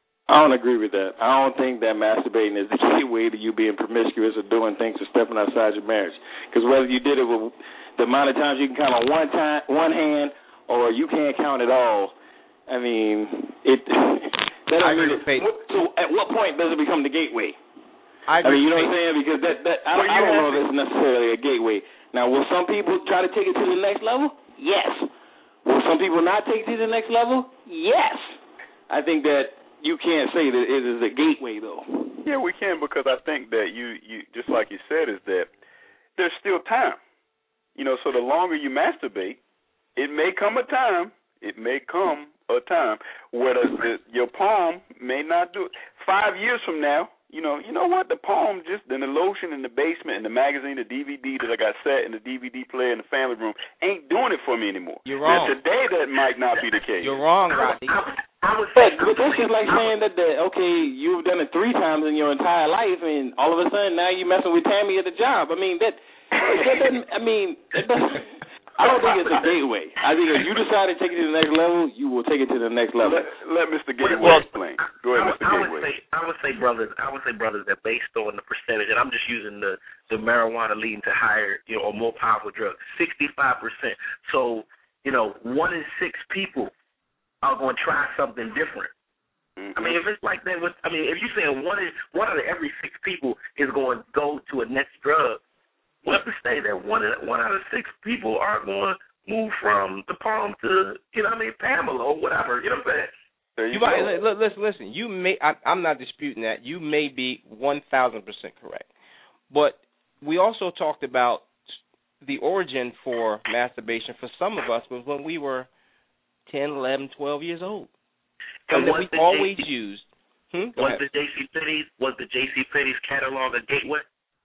I don't agree with that. I don't think that masturbating is the gateway to you being promiscuous or doing things or stepping outside your marriage. Because whether you did it with the amount of times you can count on one time, one hand, or you can't count at all, I mean, it. That I agree mean with Peyton. So at what point does it become the gateway? I, I mean, you know what I'm saying? Because that, that I, well, I don't know to, if it's necessarily a gateway. Now, will some people try to take it to the next level? Yes. Will some people not take it to the next level? Yes. I think that you can't say that it is a gateway, though. Yeah, we can, because I think that you, you just like you said, is that there's still time. You know, so the longer you masturbate, it may come a time, it may come a time where the, the, your palm may not do it. Five years from now, you know, you know what? The palm, just in the lotion in the basement, in the magazine, the D V D that I got set in the D V D player in the family room, ain't doing it for me anymore. You're wrong. Now, today that might not be the case. You're wrong, Rodney. I would But, but that's just like saying that, the, okay, you've done it three times in your entire life, and all of a sudden now you're messing with Tammy at the job. I mean, that, that doesn't, I mean, that doesn't, I don't think it's a gateway. I think if you decide to take it to the next level, you will take it to the next level. Let, let Mister Gateway well, explain. Go ahead, Mister I, I Gateway. would say, I would say, brothers, I would say, brothers, that based on the percentage, and I'm just using the, the marijuana leading to higher, you know, or more powerful drugs, sixty-five percent. So, you know, one in six people are going to try something different. Mm-hmm. I mean, if it's like that, with, I mean, if you're saying one in, one out of every six people is going to go to a next drug, we have to say that one one out of six people are going to move from the palm to, you know what I mean, Pamela or whatever. You know what I'm saying? There you, You go. might, li- listen, listen. You may. I, I'm not disputing that. You may be one thousand percent correct, but we also talked about the origin for masturbation for some of us was when we were ten, eleven, twelve years old. And Something was we the always J C, used. Hmm? Go was ahead. the J C Penney's was the J C Penney's catalog a gateway?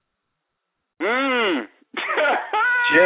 Mm. Jay,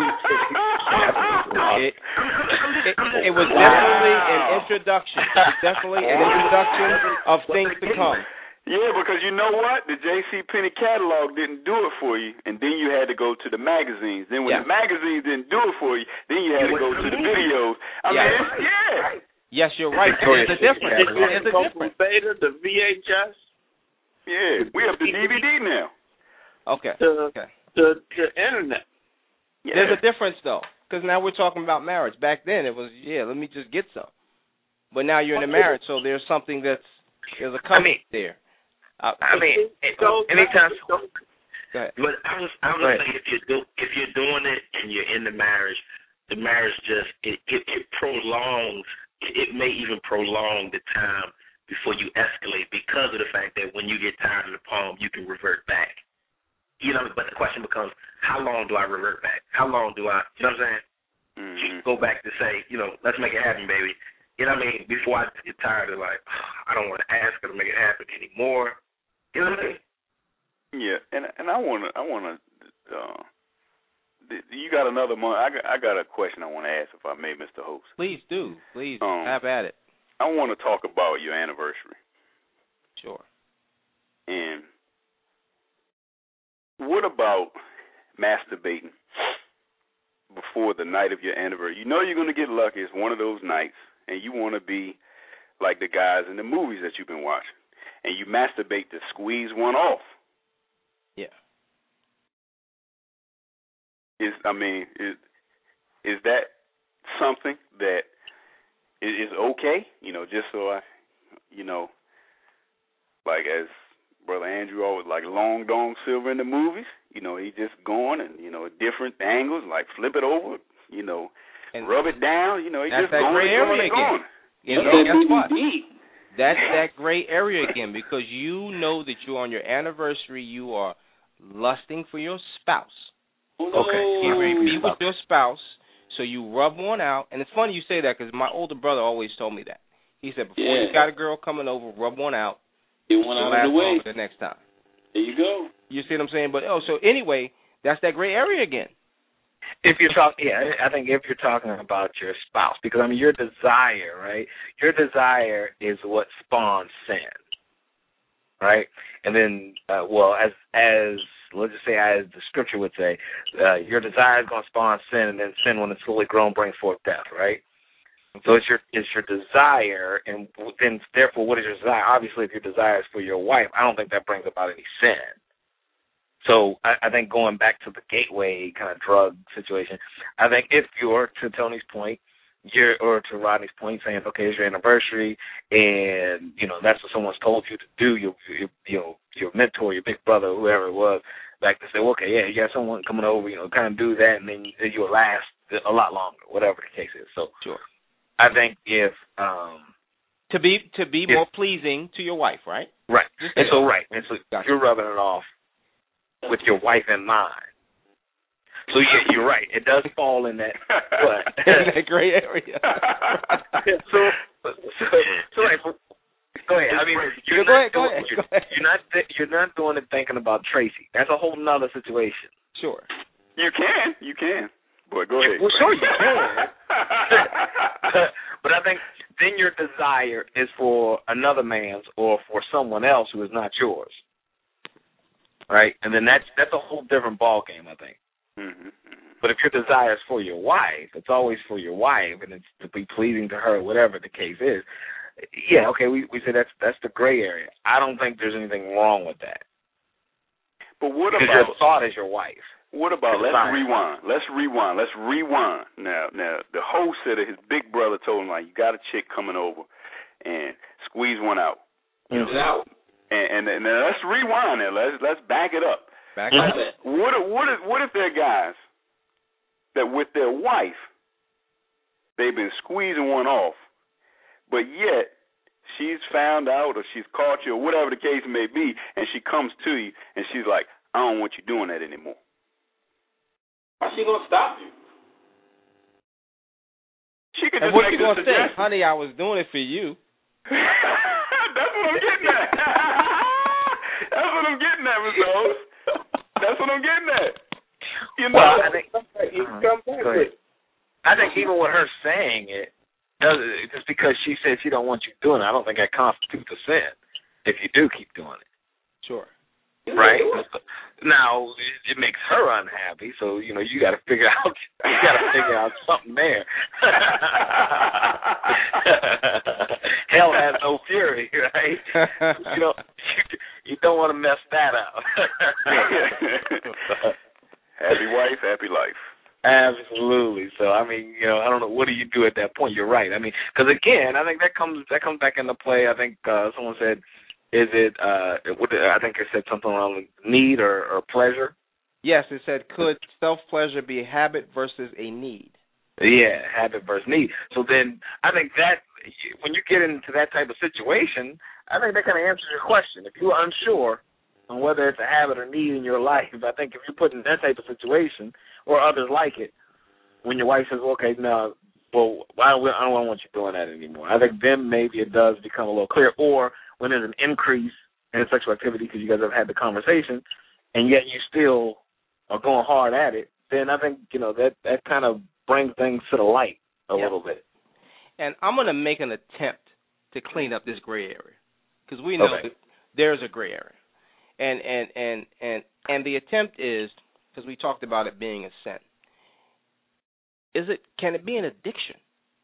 it, it, it was definitely an introduction. It was definitely an introduction of things to come. Yeah, because you know what? The J C Penney catalog didn't do it for you, and then you had to go to the magazines. Then when Yeah. the magazines didn't do it for you, then you had to go to the videos. I Yeah. mean, it's, yeah. Yes, you're right. There's a difference. There's a difference. Beta, the V H S, Yeah, we have the D V D now. Okay. the, Okay. the, the internet. Yeah. There's a difference, though, because now we're talking about marriage. Back then, it was, yeah, let me just get some. But now you're in a marriage, so there's something that's, there's a covenant there. Uh, I mean, it, So, anytime. Go ahead. But I was, I was saying, if you're do, if you're doing it and you're in the marriage, the marriage just it, it, it prolongs. It may even prolong the time before you escalate because of the fact that when you get tired of the palm, you can revert back. You know, but the question becomes, how long do I revert back? How long do I, you know what I'm saying? Mm-hmm. Go back to say, you know, let's make it happen, baby. You know what I mean? Before I get tired of like, I don't want to ask her to make it happen anymore. You know what I mean? Yeah, and and I wanna I wanna. Uh, you got another month? I got I got a question I want to ask, if I may, Mister Host. Please do. Please Um, have at it. I want to talk about your anniversary. Sure. And what about masturbating before the night of your anniversary? You know you're going to get lucky. It's one of those nights, and you want to be like the guys in the movies that you've been watching, and you masturbate to squeeze one off. Yeah. Is I mean, is is that something that is, is okay? You know, just so I, you know, like as Brother Andrew always like Long Dong Silver in the movies. You know, he just going and you know different angles, like flip it over, you know, and rub it down. You know, he that's just that going gray and area going and going. again. You know, know? guess what? That's that gray area again, because you know that you're on your anniversary, you are lusting for your spouse. Okay. You're ready to be with your spouse, so you rub one out. And it's funny you say that because my older brother always told me that. He said, before Yeah. you got a girl coming over, rub one out. Get one out of the way. The next time. There you go. You see what I'm saying? But, oh, so anyway, that's that gray area again. If you're talking, yeah, I think if you're talking about your spouse, because I mean your desire, right? Your desire is what spawns sin, right? And then, uh, well, as as let's just say, as the scripture would say, uh, your desire is going to spawn sin, and then sin, when it's fully grown, brings forth death, right? So it's your it's your desire, and then therefore, what is your desire? Obviously, if your desire is for your wife, I don't think that brings about any sin. So I, I think going back to the gateway kind of drug situation, I think if you're, to Tony's point, you're, or to Rodney's point, saying, okay, it's your anniversary, and you know that's what someone's told you to do, your, your you know your mentor, your big brother, whoever it was, like to say, well, okay, yeah, you got someone coming over, you know, kind of do that, and then you'll last a lot longer, whatever the case is. So sure. I think if um, to be to be if, more pleasing to your wife, right? Right. Just and that. so right, and so gotcha. You're rubbing it off with your wife in mind. So yeah, you're right. It does fall in that what? in that gray area. so, so, so like, go ahead. I mean, you're go not ahead, go doing, ahead, you're, go ahead. you're not you're not doing it thinking about Tracy. That's a whole nother situation. Sure. You can, you can. Boy, go ahead. Well, sure you can. But I think then your desire is for another man's or for someone else who is not yours, right? And then that's that's a whole different ball game, I think. Mm-hmm. But if your desire is for your wife, it's always for your wife, and it's to be pleasing to her, whatever the case is. Yeah, okay, we we say that's that's the gray area. I don't think there's anything wrong with that. But what because about your thought is your wife? What about let's rewind? Let's rewind. Let's rewind. Now, now the host said that his big brother told him, like, you got a chick coming over, and squeeze one out. Get it out. And, and and now let's rewind there. Let's let's back it up. Back up. What if, what if what if there are guys that with their wife they've been squeezing one off, but yet she's found out or she's caught you or whatever the case may be, and she comes to you and she's like, I don't want you doing that anymore. How's she gonna stop you? She could and just what make you a gonna say, suggestion. honey? I was doing it for you. That's what I'm getting at. That's what I'm getting at, Mister Host. That's what I'm getting at. You know, well, I think, You come back with. I think even with her saying it, does just because she said she don't want you doing it, I don't think that constitutes a sin. If you do keep doing it, Sure. right? Now it makes her unhappy, so you know you got to figure out you got to figure out something there. Hell has no fury, right? You know, you, you don't want to mess that up. Happy wife, happy life. Absolutely. So I mean, you know, I don't know. What do you do at that point? You're right. I mean, because again, I think that comes that comes back into play. I think uh, someone said, "Is it?" Uh, what did, I think it said something around need or, or pleasure. Yes, it said, could self-pleasure be a habit versus a need? Yeah, habit versus need. So then I think that when you get into that type of situation, I think that kind of answers your question. If you're unsure on whether it's a habit or need in your life, I think if you're put in that type of situation or others like it, when your wife says, okay, no, well, I don't, I don't want you doing that anymore, I think then maybe it does become a little clear. Or when there's an increase in sexual activity because you guys have had the conversation and yet you still are going hard at it, then I think, you know, that, that kind of brings things to the light a yep. little bit. And I'm going to make an attempt to clean up this gray area, because we know okay. that there's a gray area, and and and and and the attempt is, because we talked about it being a sin. Is it? Can it be an addiction?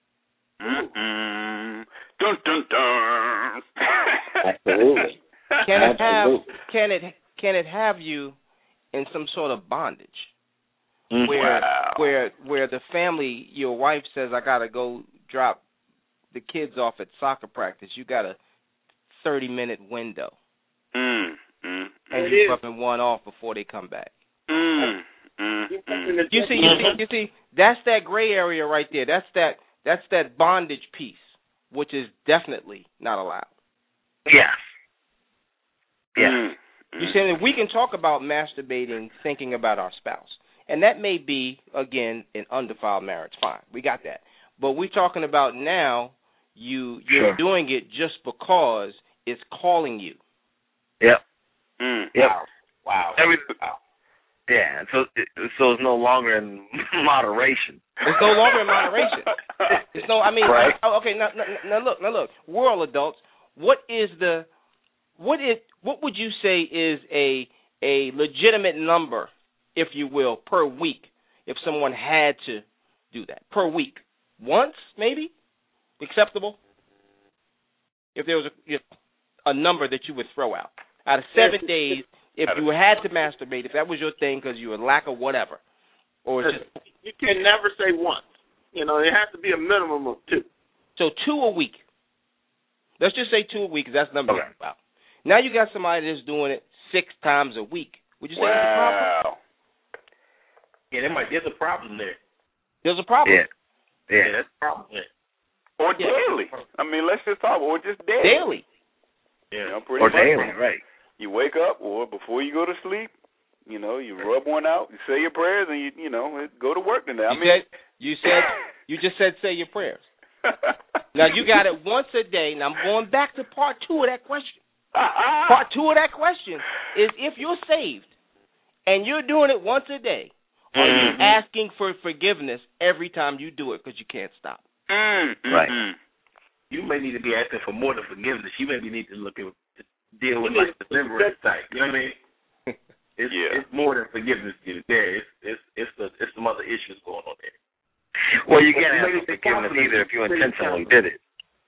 Mm-mm. Dun dun dun. Absolutely. Can it have? Absolutely. Can it? Can it have you in some sort of bondage? Mm-hmm. Where Wow. where where the family, your wife says, I gotta go drop the kids off at soccer practice. You got a thirty minute window, Mm, mm, and It you is. dropping one off before they come back. mm, mm, mm. You see, you see, you see, that's that gray area right there. That's that that's that bondage piece, which is definitely not allowed. Yes. Yes. Mm, You see, we can talk about masturbating, thinking about our spouse, and that may be, again, an undefiled marriage. Fine, we got that. But we're talking about now, you you're Sure. doing it just because it's calling you. Yep. mm. Yep. Wow. Wow. Every, yeah. So so it's no longer in moderation. It's no longer in moderation. It's no. I mean, Right. I- okay. Now, now, now look. Now look. We're all adults. What is the? What is? What would you say is a a legitimate number, if you will, per week, if someone had to do that per week? Once, maybe, acceptable. If there was a, you know, a number that you would throw out out of seven days, if you had to masturbate, if that was your thing because you were lack of whatever, or just You can never say once. You know, it has to be a minimum of two. so two a week. Let's just say two a week, because that's the number. Okay. Wow. Now you got somebody that's doing it six times a week. Would you say that's a problem? Wow. Yeah, there might there's a problem there. There's a problem. Yeah. Yeah, Yeah. that's a problem there. Or Yeah. daily. I mean, let's just talk. Or just daily. Daily. Yeah. You know, pretty Or much. daily, right? You wake up, or before you go to sleep, you know, you rub one out, you say your prayers, and you, you know, go to work the day. I You mean, said you said you just said say your prayers. Now you got it once a day. Now I'm going back to part two of that question. Part two of that question is if you're saved and you're doing it once a day, are you Mhm. asking for forgiveness every time you do it because you can't stop? Mm, mm, Right. mm. You may need to be asking for more than forgiveness. You maybe need to look at deal with You need like deliverance type. You know what I mean? It's Yeah. it's more than forgiveness there. It's it's it's the it's some other issues going on there. Well, you can't Well, ask maybe for the forgiveness confidence either if you is pretty intentionally confident. did it.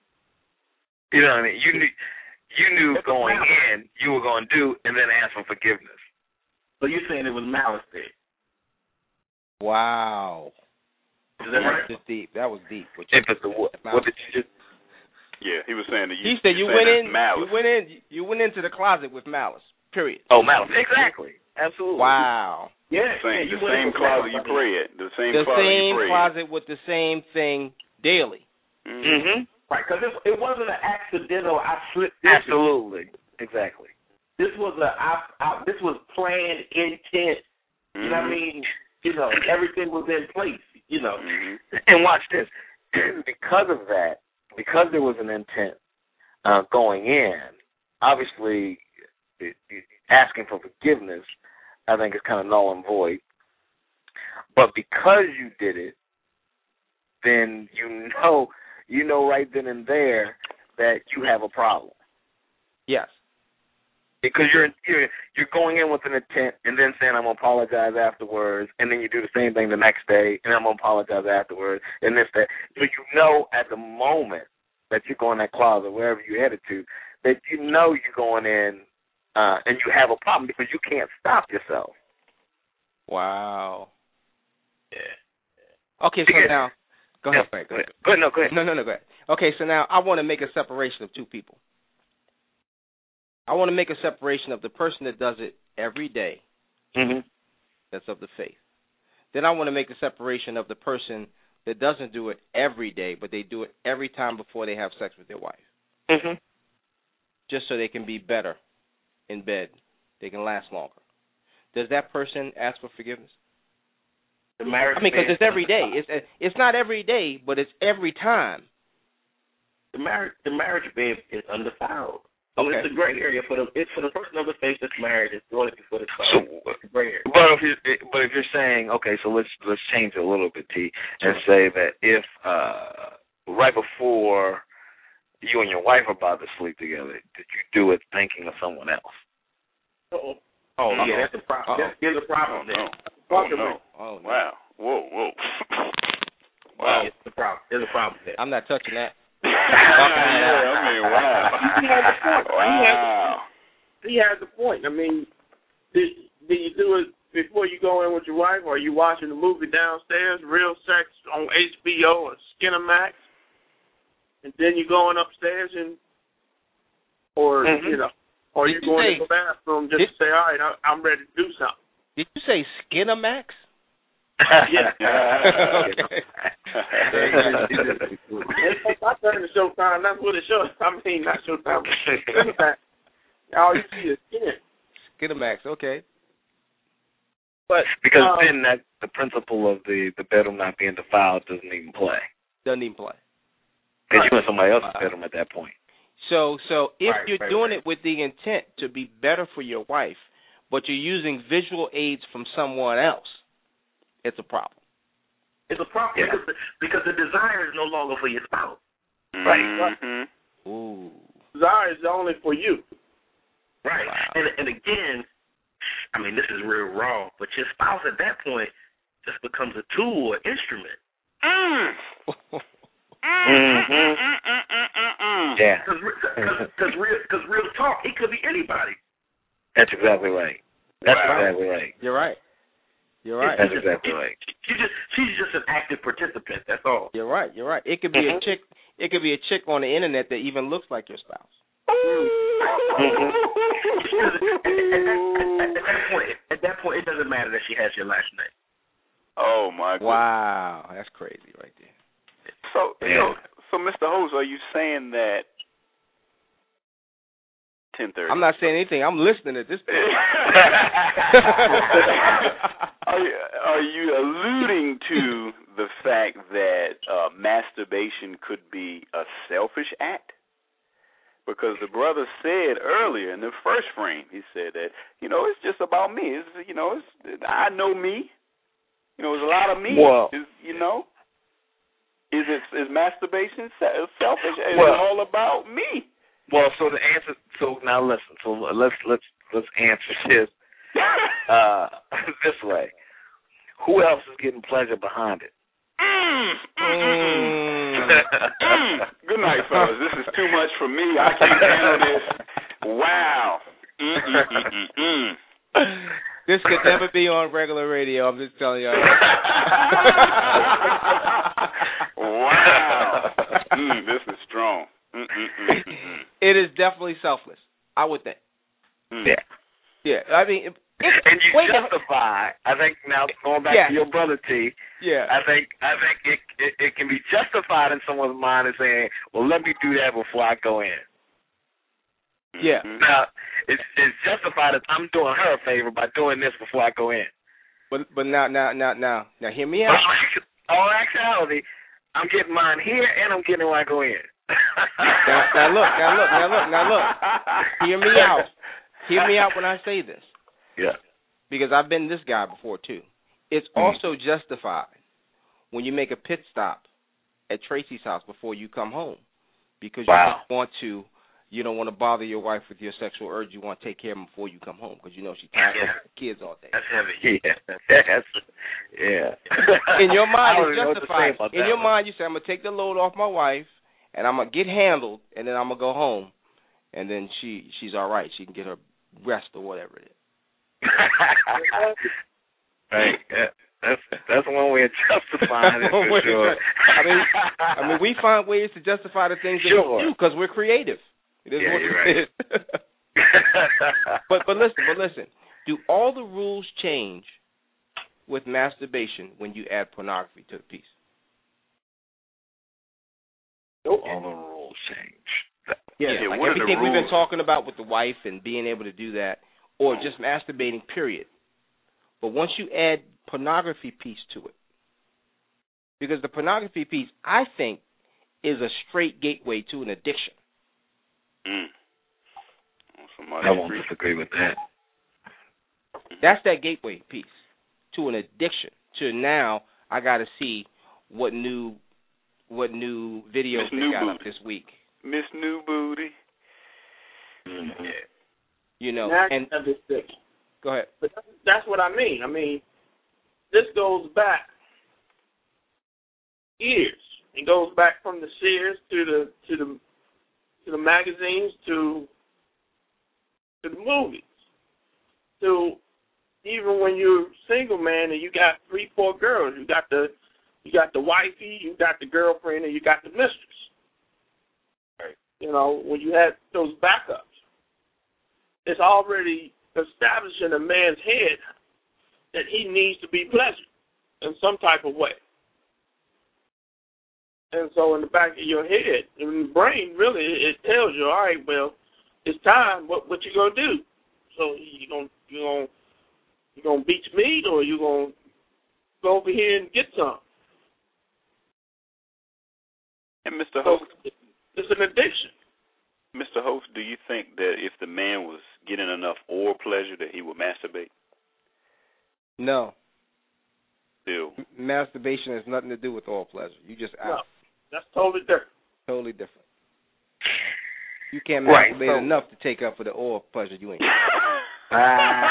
You know what I mean? You knew you knew It's going malice. in you were going to do, and then ask for forgiveness. So you're saying it was malice there? Wow. Is that right? That's deep. That was deep. What you- If it's the what, what did you just? Yeah, he was saying that you. He said you saying went that's in. Malice. You went in. You went into the closet with malice. Period. Oh, malice. Exactly. Absolutely. Wow. Yeah. Same, yeah, you the went in same with closet malice. you pray at. The same The closet you same pray closet with the same thing daily. at. Mm. Mm-hmm. Right, because it, it wasn't an accidental. I slipped. into it. Absolutely. Exactly. This was a. I, I, this was planned, intent. You know what I Mhm. mean? You know, everything was in place. You know. Mhm. And watch this. Because of that, because there was an intent uh, going in, obviously it, it, asking for forgiveness, I think, is kind of null and void. But because you did it, then you know, you know right then and there that you have a problem. Yes. Because you're you're you're going in with an intent and then saying I'm gonna apologize afterwards, and then you do the same thing the next day and I'm gonna apologize afterwards, and this that. So you know at the moment that you go in that closet, wherever you're headed to, that you know you're going in uh, and you have a problem because you can't stop yourself. Wow. Yeah. Okay, so Because- now, go ahead, Yeah, Frank. Go ahead. Go ahead. No, go ahead. No, no, no, go ahead. Okay, so now I want to make a separation of two people. I want to make a separation of the person that does it every day, Mm-hmm. that's of the faith. Then I want to make a separation of the person that doesn't do it every day, but they do it every time before they have sex with their wife, Mm-hmm. just so they can be better in bed. They can last longer. Does that person ask for forgiveness? The marriage. I mean, because bed- it's every day. It's it's not every day, but it's every time. the marriage. The marriage bed is undefiled. So Okay. it's a gray area for the. It's for the person of the faith that's married. It's doing it before the So, It's a gray area. but if you but if you're saying okay, so let's let's change it a little bit, T, and say that if uh, right before you and your wife are about to sleep together, did you do it thinking of someone else? Uh-oh. Oh, yeah, no. that's a problem. That's, there's a problem Oh, no. there. Oh, no. Oh, no. Wow. Whoa, whoa. Wow. Wow. It's a problem. There's a problem there. I'm not touching that. yeah, I mean, wow. He has a point. Wow. He has a point. I mean, did, did you do it before you go in with your wife, or are you watching the movie downstairs, Real Sex on H B O or Skinamax, and then you going upstairs and, or Mm-hmm. you know, or Did you you going say- to the bathroom just did- to say, all right, I, I'm ready to do something. Did you say Skinamax? Yeah. Okay. I turned to Showtime. That's what it shows. I mean, not Showtime. Skinamax. All you see is skin. Skinamax, okay. But Because um, then that the principle of the, the bedroom not being defiled doesn't even play. Doesn't even play. Because you're in somebody else's Wow. bedroom at that point. So, so if Right, you're right, doing right. it with the intent to be better for your wife, but you're using visual aids from someone else, it's a problem. it's a problem Yeah. because, the, because the desire is no longer for your spouse. Right. Mm-hmm. Ooh. Desire is only for you. Right. Wow. And and again, I mean, this is real raw, but your spouse at that point just becomes a tool or instrument. Mm. Mm-hmm. Yeah. Because real, cause real talk, it could be anybody. That's exactly right. That's Wow. exactly right. You're right. You're right. That's exactly right. She just, she's just an active participant, that's all. You're right. You're right. It could be Mhm. a chick. It could be a chick on the internet that even looks like your spouse. Mm-hmm. at, at, at, at that point, at that point, it doesn't matter that she has your last name. Oh, my goodness. Wow, that's crazy right there. So, Yeah. so, so, Mister Hose, are you saying that ten thirty? I'm not saying anything. I'm listening at this point. are, you, are you alluding to the fact that uh, masturbation could be a selfish act? Because the brother said earlier in the first frame, he said that, you know, it's just about me. It's, you know, it's, I know me. You know, there's a lot of me. Well, It's, you know, is it is masturbation se- selfish? Is Well- it all about me? Well, so the answer. So now listen. So let's let's let's answer this uh, this way. Who else is getting pleasure behind it? Mm, mm, mm, Mm. mm. Good night, fellas. This is too much for me. I can't handle this. Wow. Mm, mm, mm, mm, mm. This could never be on regular radio. I'm just telling you. Wow. Mm, this is strong. Mm, mm, mm, mm, mm. It is definitely selfless, I would think. Mm. Yeah. Yeah, I mean, it, And you wait a- justify. I think now going back Yeah. to your brother T. yeah. I think I think it, it it can be justified in someone's mind as saying, "Well, let me do that before I go in." Yeah. Mhm. Now, it's it's justified as I'm doing her a favor by doing this before I go in. But but now now now now now hear me But out. all actuality, I'm getting mine here and I'm getting it when I go in. Now, now look, now look, now look, now look. Hear me out. Hear me out when I say this, Yeah. because I've been this guy before too. It's also justified when you make a pit stop at Tracy's house before you come home, because you Wow. don't want to. You don't want to bother your wife with your sexual urge. You want to take care of them before you come home, because you know she's tired Yeah. of the kids all day. That's heavy. Yeah. That's, yeah. In your I mind, don't it's even know what to say justified. about In that your one. mind, you say, I'm going to take the load off my wife, and I'm going to get handled, and then I'm going to go home, and then she she's all right. She can get her rest or whatever it is. Right. Yeah. That's that's one way of justifying it for sure. I mean, I mean, we find ways to justify the things that Sure. we do because we're creative. It is Yeah, what you're it is. But but listen, but listen. Do all the rules change with masturbation when you add pornography to the piece? Nope. All the rules change. Yeah, Yeah, like what are the everything we've been rules? talking about with the wife and being able to do that, or just masturbating, period. But once you add pornography piece to it, because the pornography piece, I think, is a straight gateway to an addiction. Mm. Oh, somebody I won't agree. disagree with that. That's that gateway piece to an addiction. To now, I got to see what new what new videos Miss they New got up Booty. this week. Miss New Booty. Mm-hmm. Yeah. You know, Now and have this thing. go ahead. But that's what I mean. I mean, this goes back years. It goes back from the Sears to the to the to the magazines to to the movies to even when you're single man and you got three, four girls, you got the you got the wifey, you got the girlfriend, and you got the mistress. Right. You know, when you had those backups, it's already established in a man's head that he needs to be pleasured in some type of way. And so in the back of your head, in the brain, really, it tells you, all right, well, it's time. What what you gonna do? So you gonna you gonna you gonna beat your meat, or you gonna go over here and get some? And Mister So Host, it's an addiction. Mister Host, do you think that if the man was getting enough oral pleasure that he would masturbate? No. Still. M- masturbation has nothing to do with oral pleasure. You just No, out. that's totally different. Totally different. You can't Right, masturbate so- enough to take up for the oral pleasure you ain't. and,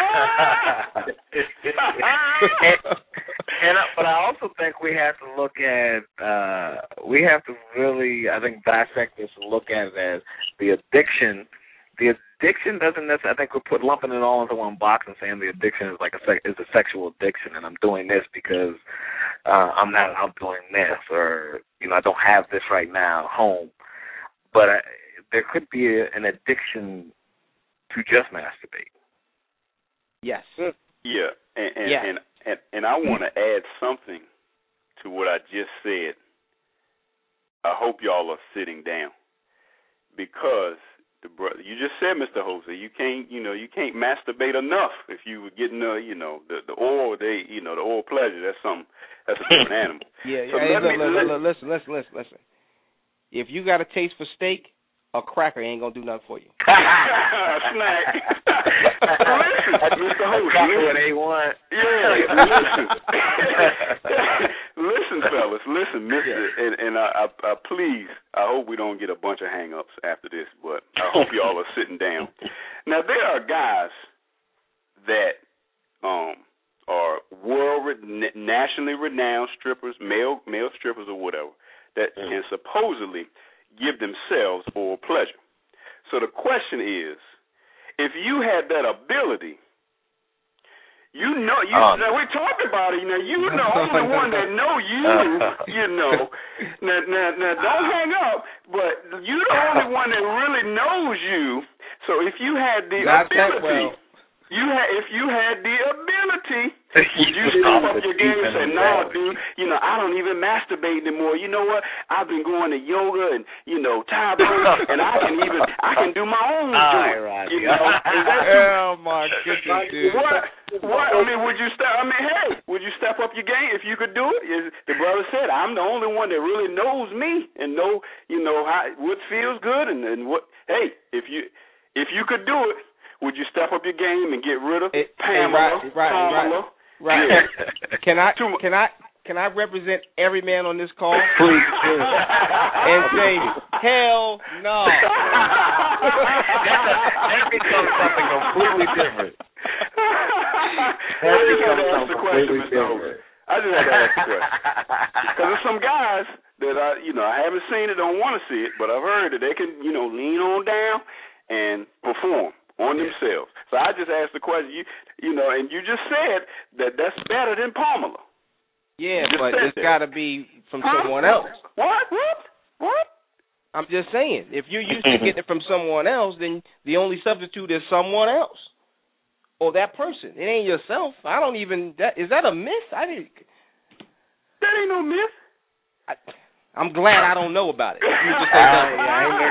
and uh, but I also think we have to look at uh, we have to really I think dissect this and look at it as the addiction. The addiction doesn't necessarily. I think we're put lumping it all into one box and saying the addiction is like a sec, is a sexual addiction, and I'm doing this because uh, I'm not out doing this, or you know I don't have this right now at home. But I, there could be a, an addiction to just masturbate. Yes. Yeah, and and, Yeah. and and and I want to add something to what I just said. I hope y'all are sitting down because the brother you just said, Mister Jose, you can't you know you can't masturbate enough if you were getting uh you know the the oral they you know the oral pleasure. That's something that's a different animal. Yeah. So Hey, let look, me- look, let- look, listen, listen, listen, listen. If you got a taste for steak, a cracker ain't gonna do nothing for you. Snack. Listen, Mister Host, What they want. Yeah, listen. Listen, fellas, listen, Mister And, and I, I, I please, I hope we don't get a bunch of hang-ups after this, but I hope y'all are sitting down. Now, there are guys that um are world nationally renowned strippers, male male strippers or whatever, that mm. can supposedly give themselves oral pleasure. So the question is, if you had that ability, you know, you um, now we talked about it. You know, you're the only one that know you. You know, now, now, now don't hang up. But you're the only one that really knows you. So if you had the Not ability, well. you had if you had the ability, would you step up your game and say, "No, dude, you know, I don't even masturbate anymore. You know what? I've been going to yoga and you know Tae Bo, and I can even I can do my own joint. Right. You know, is that oh my goodness, dude. What? What? I mean, would you step? I mean, hey, would you step up your game if you could do it? Is, the brother said, "I'm the only one that really knows me and know, you know, how what feels good and, and what. Hey, if you if you could do it, would you step up your game and get rid of it, Pamela? Right, right, Pamela? right. Right. Yeah. Can I can I can I represent every man on this call? Please do. And say, hell no. That becomes something completely different. I just had to ask the question, Mister Hogan. I just had to ask the question. Because there's some guys that I, you know, I haven't seen it, don't want to see it, but I've heard that they can, you know, lean on down and perform on themselves. So I just asked the question, you you know, and you just said that that's better than Pamela. Yeah, but it's got to be from huh? someone else. What? What? What? I'm just saying, if you're used to getting it from someone else, then the only substitute is someone else or that person. It ain't yourself. I don't even. That is that a myth? I didn't. That ain't no myth. I, I'm glad I don't know about it. You just say that. I, I ain't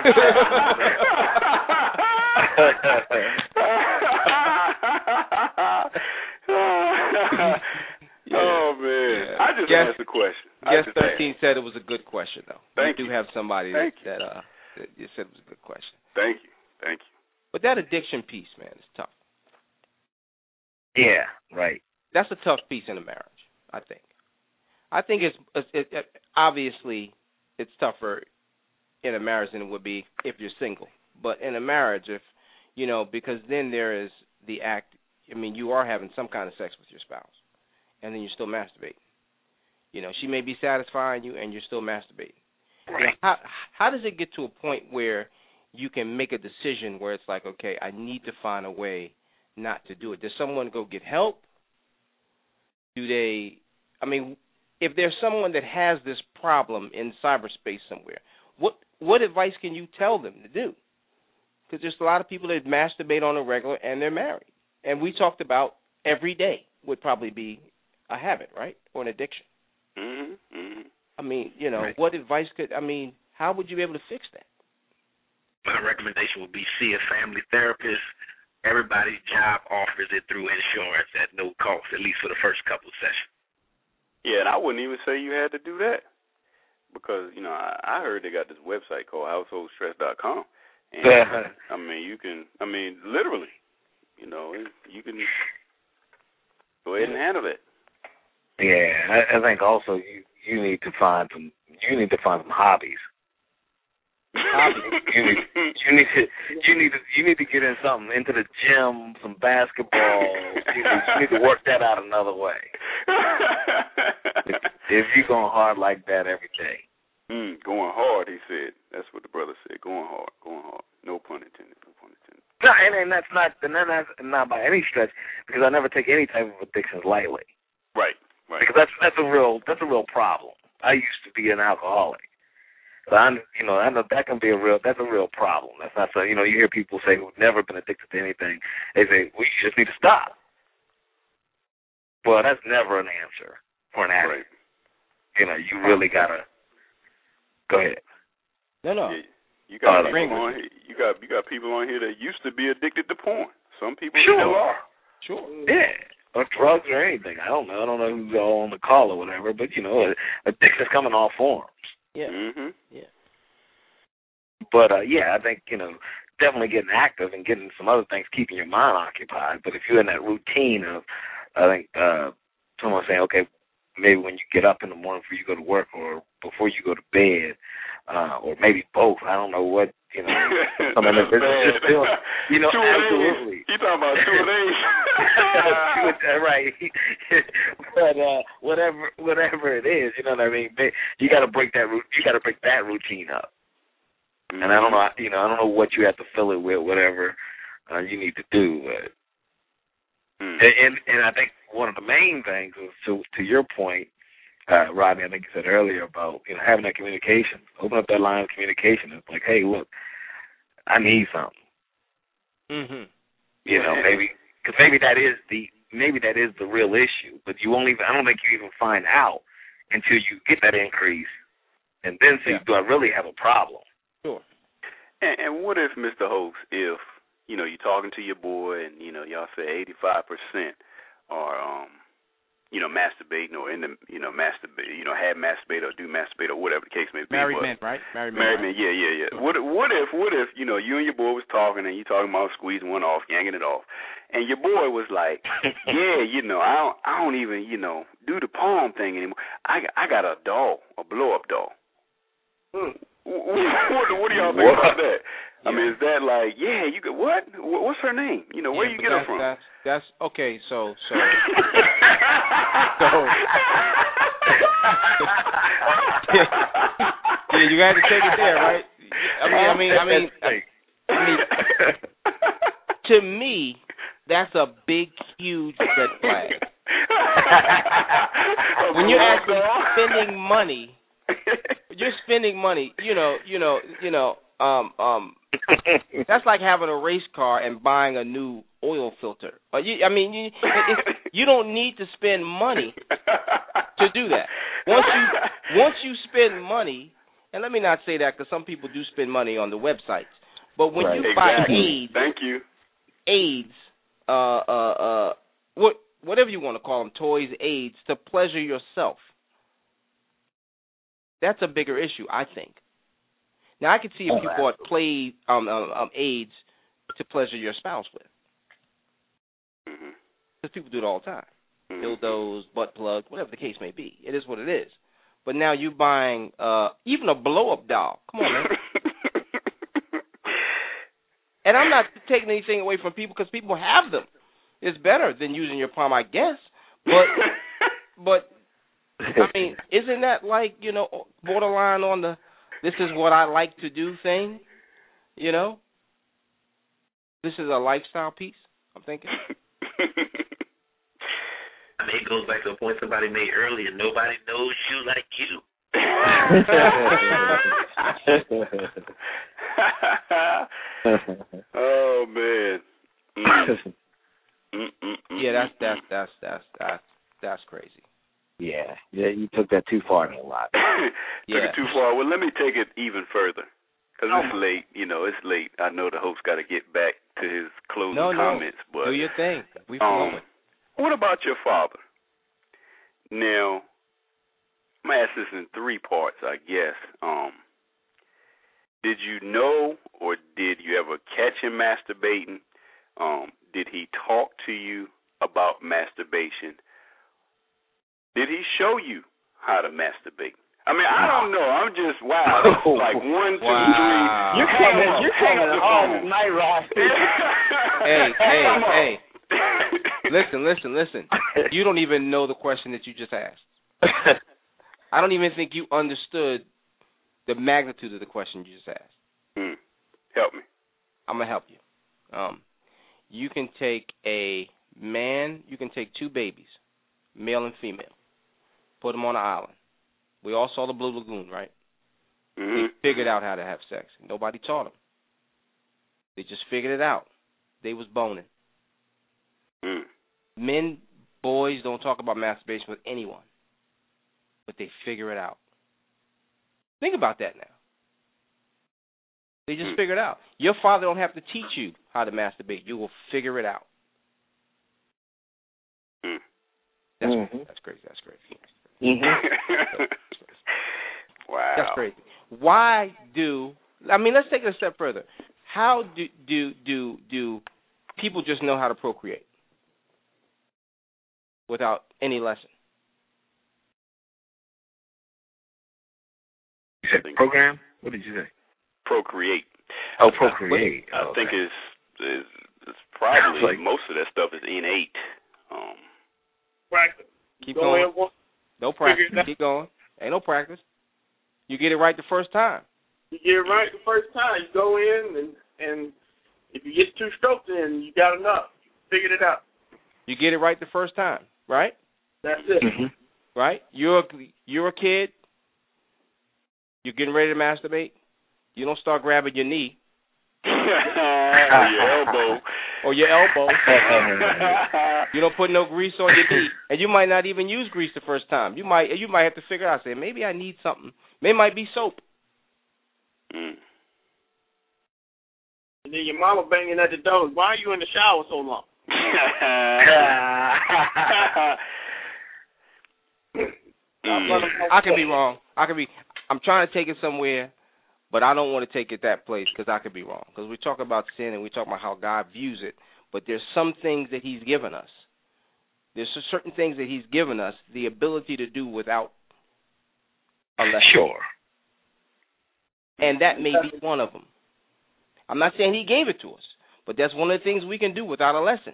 yeah. Oh man! Yeah. I just Guess, asked a question. Guess thirteen asked. Said it was a good question, though. Thank you. you do have somebody that, Thank that uh that you said it was a good question. Thank you, thank you. But that addiction piece, man, is tough. Yeah, right. That's a tough piece in a marriage, I think. I think it's it, it, obviously it's tougher in a marriage than it would be if you're single. But in a marriage, if, you know, because then there is the act, I mean, you are having some kind of sex with your spouse, and then you're still masturbating. You know, she may be satisfying you, and you're still masturbating. Right. You know, how, how does it get to a point where you can make a decision where it's like, okay, I need to find a way not to do it? Does someone go get help? Do they, I mean, if there's someone that has this problem in cyberspace somewhere, what what advice can you tell them to do? Because there's a lot of people that masturbate on a regular and they're married. And we talked about every day would probably be a habit, right, or an addiction. Mm-hmm. Mm-hmm. I mean, you know, Right. what advice could, I mean, how would you be able to fix that? My recommendation would be see a family therapist. Everybody's job offers it through insurance at no cost, at least for the first couple of sessions. Yeah, and I wouldn't even say you had to do that because, you know, I, I heard they got this website called household stress dot com. And, Yeah. I mean, you can, I mean, literally, you know, you can go ahead and handle it. Yeah, I, I think also you, you need to find some you need to find some hobbies. you need you need to you need to you need to get in something into the gym, some basketball. You need, you need to work that out another way. if, if you're going hard like that every day. Mm, going hard, he said. That's what the brother said. Going hard, going hard. No pun intended. No pun intended. No, and, and that's not and that's not by any stretch, because I never take any type of addictions lightly. Right, right. Because that's that's a real that's a real problem. I used to be an alcoholic. So I, you know, I know that can be a real that's a real problem. That's not so. You know, you hear people say who've never been addicted to anything. They say, "Well, you just need to stop." Well, that's never an answer for an addict. Right. You know, you really gotta go ahead. No, no. Yeah, you got Uh, people on here. You got you got people on here that used to be addicted to porn. Some people Sure. still are. Sure. Yeah, or drugs or anything. I don't know. I don't know who's all on the call or whatever, but you know, addictions come in all forms. Yeah. Mm-hmm. Yeah. But uh, yeah, I think you know, definitely getting active and getting some other things keeping your mind occupied. But if you're in that routine of, I think uh, someone saying, okay, maybe when you get up in the morning before you go to work or before you go to bed, uh, or maybe both. I don't know what you know. I mean, it's, it's just doing, you know, two absolutely. You talking about two days? Right. But uh, whatever, whatever it is, you know what I mean. You got to break that. You got to break that routine up. Mm-hmm. And I don't know, you know, I don't know what you have to fill it with, whatever uh, you need to do. But, mm. and, and and I think one of the main things is to to your point, uh, Rodney. I think you said earlier about you know having that communication. Open up that line of communication. It's like, hey, look, I need something. Mm-hmm. You know, maybe because maybe that is the maybe that is the real issue. But you won't even. I don't think you even find out until you get that increase, and then say, Yeah. do I really have a problem? Sure. And, and what if, Mister Hoax, if, you know, you're talking to your boy and, you know, y'all say eighty-five percent are, um, you know, masturbating or in the, you know, masturbate, you know, have masturbate or do masturbate or whatever the case may be. Married but, men, right? Married men. Married right? men, yeah, yeah, yeah. What, what if, what if, you know, you and your boy was talking and you talking about squeezing one off, yanking it off, and your boy was like, yeah, you know, I don't, I don't even, you know, do the palm thing anymore. I, I got a doll, a blow-up doll. Hmm. What, what do y'all think What? about that? I Yeah. mean, is that like, yeah, you could, what? What's her name? You know, where Yeah, you but get her that's, from? That's, that's okay. So, so, so. yeah, you got to take it there, right? I mean, I mean, I mean, I mean, to me, that's a big, huge red flag. When you're actually spending money, you're spending money. You know, you know, you know. Um, um, that's like having a race car and buying a new oil filter. Uh, you, I mean, you, it's, you don't need to spend money to do that. Once you once you spend money, and let me not say that because some people do spend money on the websites, but when Right. you buy Exactly. aids, Thank you. aids, uh, uh, uh, what whatever you want to call them, toys, aids, to pleasure yourself. That's a bigger issue, I think. Now, I can see if Oh, you bought play um, um, um, aids to pleasure your spouse with, because Mm-hmm. people do it all the time. Mm-hmm. Dildos, butt plugs, whatever the case may be. It is what it is. But now you're buying uh, even a blow-up doll. Come on, man. And I'm not taking anything away from people because people have them. It's better than using your palm, I guess. But, but I mean, isn't that like, you know, borderline on the this is what I like to do thing? You know? This is a lifestyle piece, I'm thinking. I mean, it goes back to a point somebody made earlier. Nobody knows you like you. Oh man. Mm. Yeah, that's that's that's that's that's that's crazy. Yeah, yeah, you took that too far in a lot. Took yeah. it too far. Well, let me take it even further, because it's late. You know, it's late. I know the host got to get back to his closing no, comments. No. But do your thing. We um, flowing. What about your father? Now, I'm gonna ask this in three parts, I guess. Um, did you know, or did you ever catch him masturbating? Um, did he talk to you about masturbation? Did he show you how to masturbate? I mean, I don't know. I'm just, wow. That's like one, two, wow. three. You're hang coming, up, you're hang coming up the hard phone. tonight, Ross. Hey, hey, hey. Listen, listen, listen. You don't even know the question that you just asked. I don't even think you understood the magnitude of the question you just asked. Hmm. Help me. I'm going to help you. Um, you can take a man, you can take two babies, male and female, put them on an island. We all saw the Blue Lagoon, right? Mm-hmm. They figured out how to have sex. Nobody taught them. They just figured it out. They was boning. Mm. Men, boys don't talk about masturbation with anyone, but they figure it out. Think about that now. They just mm. figure it out. Your father don't have to teach you how to masturbate. You will figure it out. Mm. That's mm-hmm. crazy. That's crazy. That's crazy. Mm-hmm. Wow. That's crazy. Why do I mean? Let's take it a step further. How do do do do people just know how to procreate without any lesson? You said program? What did you say? Procreate. Oh, procreate. I, I oh, think okay. it's, it's it's probably like, most of that stuff is innate. Um, Practice. Keep Go going. in one- No practice. figure it out. Keep going. Ain't no practice. You get it right the first time. You get it right the first time. You go in, and and if you get two strokes in, you got enough. You figured it out. You get it right the first time, right? That's it. Mm-hmm. Right? You're a, you're a kid. You're getting ready to masturbate. You don't start grabbing your knee. or your elbow. Or your elbow. You don't put no grease on your knee, and you might not even use grease the first time. You might you might have to figure out, say, maybe I need something. Maybe it might be soap. Mm. And then your mama banging at the door. Why are you in the shower so long? mm. I could be wrong. I could be. I'm trying to take it somewhere, but I don't want to take it that place because I could be wrong. Because we talk about sin and we talk about how God views it, but there's some things that He's given us. There's certain things that He's given us the ability to do without a lesson. Sure. And that may be one of them. I'm not saying He gave it to us, but that's one of the things we can do without a lesson.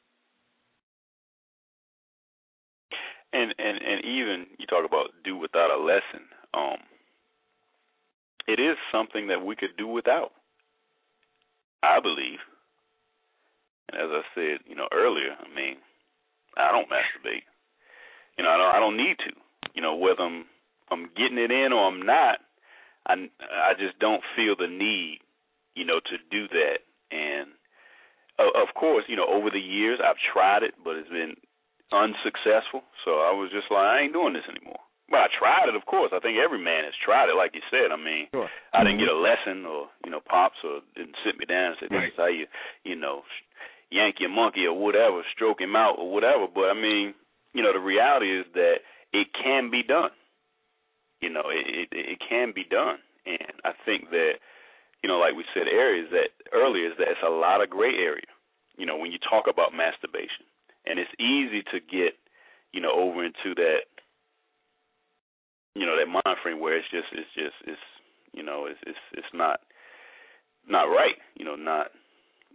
And and and even you talk about do without a lesson. Um, it is something that we could do without, I believe. And as I said, you know, earlier, I mean, I don't masturbate. You know, I don't, I don't need to. You know, whether I'm I'm getting it in or I'm not, I I just don't feel the need, you know, to do that. And uh, of course, you know, over the years I've tried it, but it's been unsuccessful. So I was just like, I ain't doing this anymore. But I tried it, of course. I think every man has tried it, like you said. I mean, sure. I didn't get a lesson or, you know, pops or didn't sit me down and say, this Right. is how you, you know, yank your monkey or whatever, stroke him out or whatever. But, I mean, you know, the reality is that it can be done. You know, it, it, it can be done. And I think that, you know, like we said areas that earlier, is that it's a lot of gray area, you know, when you talk about masturbation. And it's easy to get, you know, over into that, you know, that mind frame where it's just, it's just, it's, you know, it's, it's, it's not, not right, you know, not,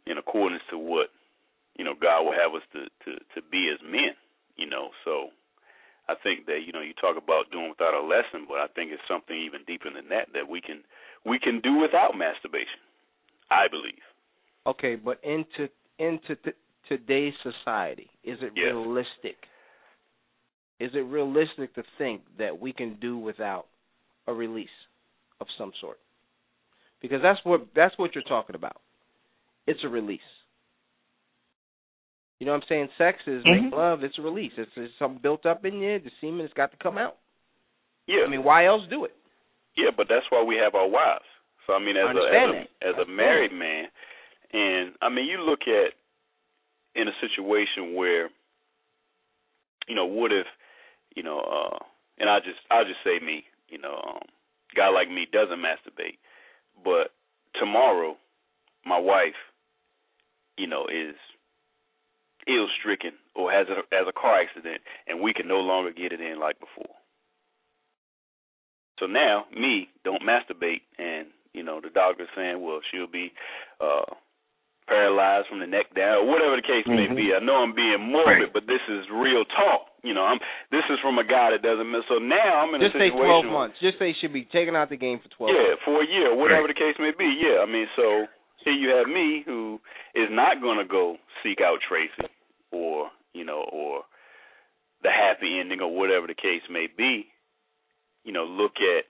in accordance to what, you know, God will have us to, to, to be as men, you know. So I think that, you know, you talk about doing without a lesson, but I think it's something even deeper than that that we can we can do without masturbation, I believe. Okay, but into into t- today's society, is it yes. realistic? Is it realistic to think that we can do without a release of some sort? Because that's what that's what you're talking about. It's a release. You know what I'm saying? Sex is mm-hmm. make love. It's a release. It's, it's something built up in you. The semen has got to come out. Yeah. I mean, why else do it? Yeah, but that's why we have our wives. So I mean, as I a as a, as a married man, and I mean, you look at in a situation where, you know, what if, you know, uh, and I just I'll just say me, you know, um, a guy like me doesn't masturbate, but tomorrow, my wife, you know, is ill-stricken or has a, has a car accident, and we can no longer get it in like before. So now, me, don't masturbate, and, you know, the doctor's saying, well, she'll be uh, paralyzed from the neck down, or whatever the case mm-hmm. may be. I know I'm being morbid, right. but this is real talk. You know, I'm. This is from a guy that doesn't miss. So now I'm in Just a situation. Just say twelve months. Just say she'll be taken out the game for twelve yeah, months. Yeah, for a year, whatever right. the case may be. Yeah, I mean, so here you have me who is not going to go seek out Tracy or, you know, or the happy ending or whatever the case may be. You know, look at,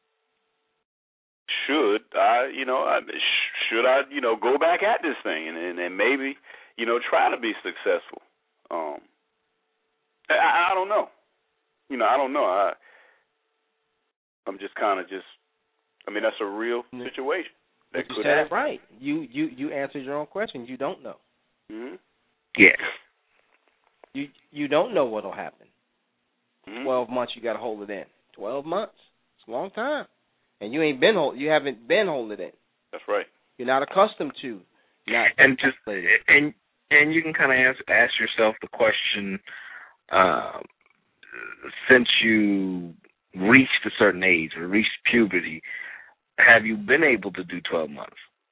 should I, you know, I, should I, you know, go back at this thing and, and, and maybe, you know, try to be successful. Um, I, I don't know. You know, I don't know. I, I'm just kind of just, I mean, that's a real situation. That you could said happen. it right. You, you, you answered your own question. You don't know. Mm-hmm. Yes. You, you don't know what'll happen. Mm-hmm. Twelve months, you got to hold it in. Twelve months. It's a long time. And you ain't been hold, you haven't been holding it in. That's right. You're not accustomed to. Not and just and and you can kind of ask ask yourself the question: uh, since you reached a certain age or reached puberty, have you been able to do twelve months?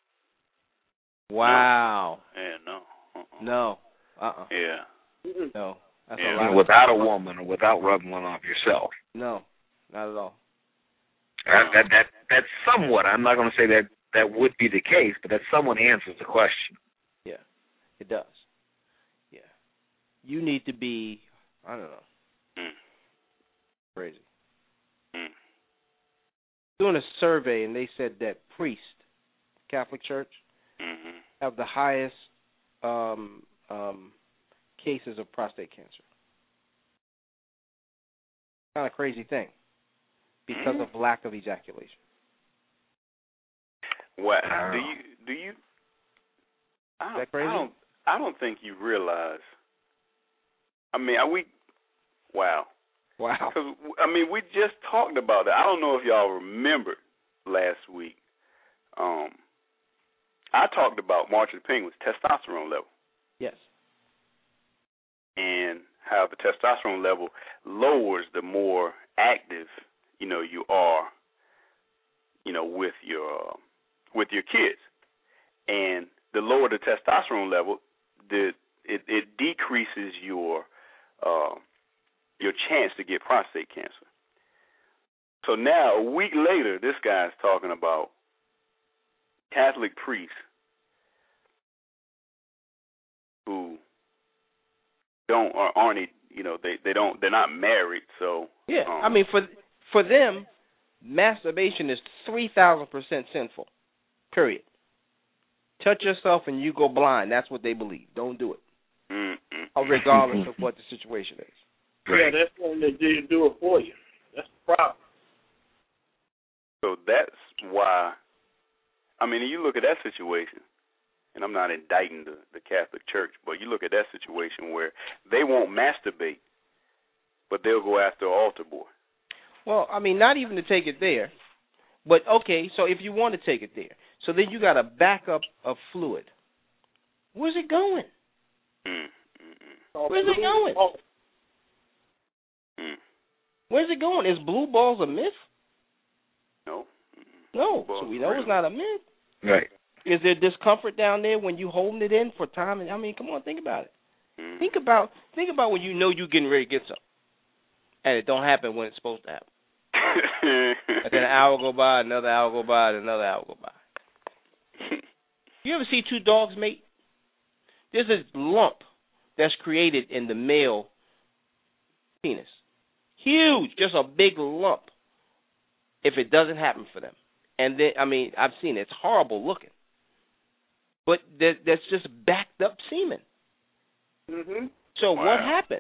Wow. No. Yeah. No. Uh-uh. No. Uh. Uh-uh. Yeah. No. That's yeah. a lot. Without a woman or without rubbing one off yourself. No. Not at all. Uh, that that that's somewhat. I'm not going to say that that would be the case, but that somewhat answers the question. Yeah, it does. Yeah, you need to be. I don't know. Mm. Crazy. Mm. Doing a survey, and they said that priests, Catholic Church, mm-hmm. have the highest um, um, cases of prostate cancer. Kind of crazy thing. Because of lack of ejaculation. What do you do you? I Is don't, that crazy? I don't. I don't think you realize. I mean, are we? Wow. Wow. Because I mean, we just talked about that. I don't know if y'all remembered last week. Um, I talked about March of the Penguins testosterone level. Yes. And how the testosterone level lowers the more active, you know, you are, you know, with your uh, with your kids, and the lower the testosterone level, the it, it decreases your uh, your chance to get prostate cancer. So now, a week later, this guy's talking about Catholic priests who don't or aren't, you know, they, they don't they're not married, so yeah. Um, I mean, for for them, masturbation is three thousand percent sinful. Period. Touch yourself and you go blind. That's what they believe. Don't do it, mm-mm. regardless of what the situation is. Right. Yeah, that's when they do, do it for you. That's the problem. So that's why, I mean, you look at that situation, and I'm not indicting the, the Catholic Church, but you look at that situation where they won't masturbate, but they'll go after an altar boy. Well, I mean, not even to take it there, but okay, so if you want to take it there, so then you got a backup of fluid. Where's it going? Mm, Where's it going? mm. Where's it going? Is blue balls a myth? No. No, so we know it's not a myth. Right. Is there discomfort down there when you holding it in for time? I mean, come on, think about it. Mm. Think about think about when you know you're getting ready to get something, and it don't happen when it's supposed to happen. And then an hour go by, another hour go by, and another hour go by. You ever see two dogs mate? There's a lump that's created in the male penis. Huge, just a big lump if it doesn't happen for them. And then, I mean, I've seen it. It's horrible looking. But that, that's just backed up semen. Mm-hmm. So Wow. what happened?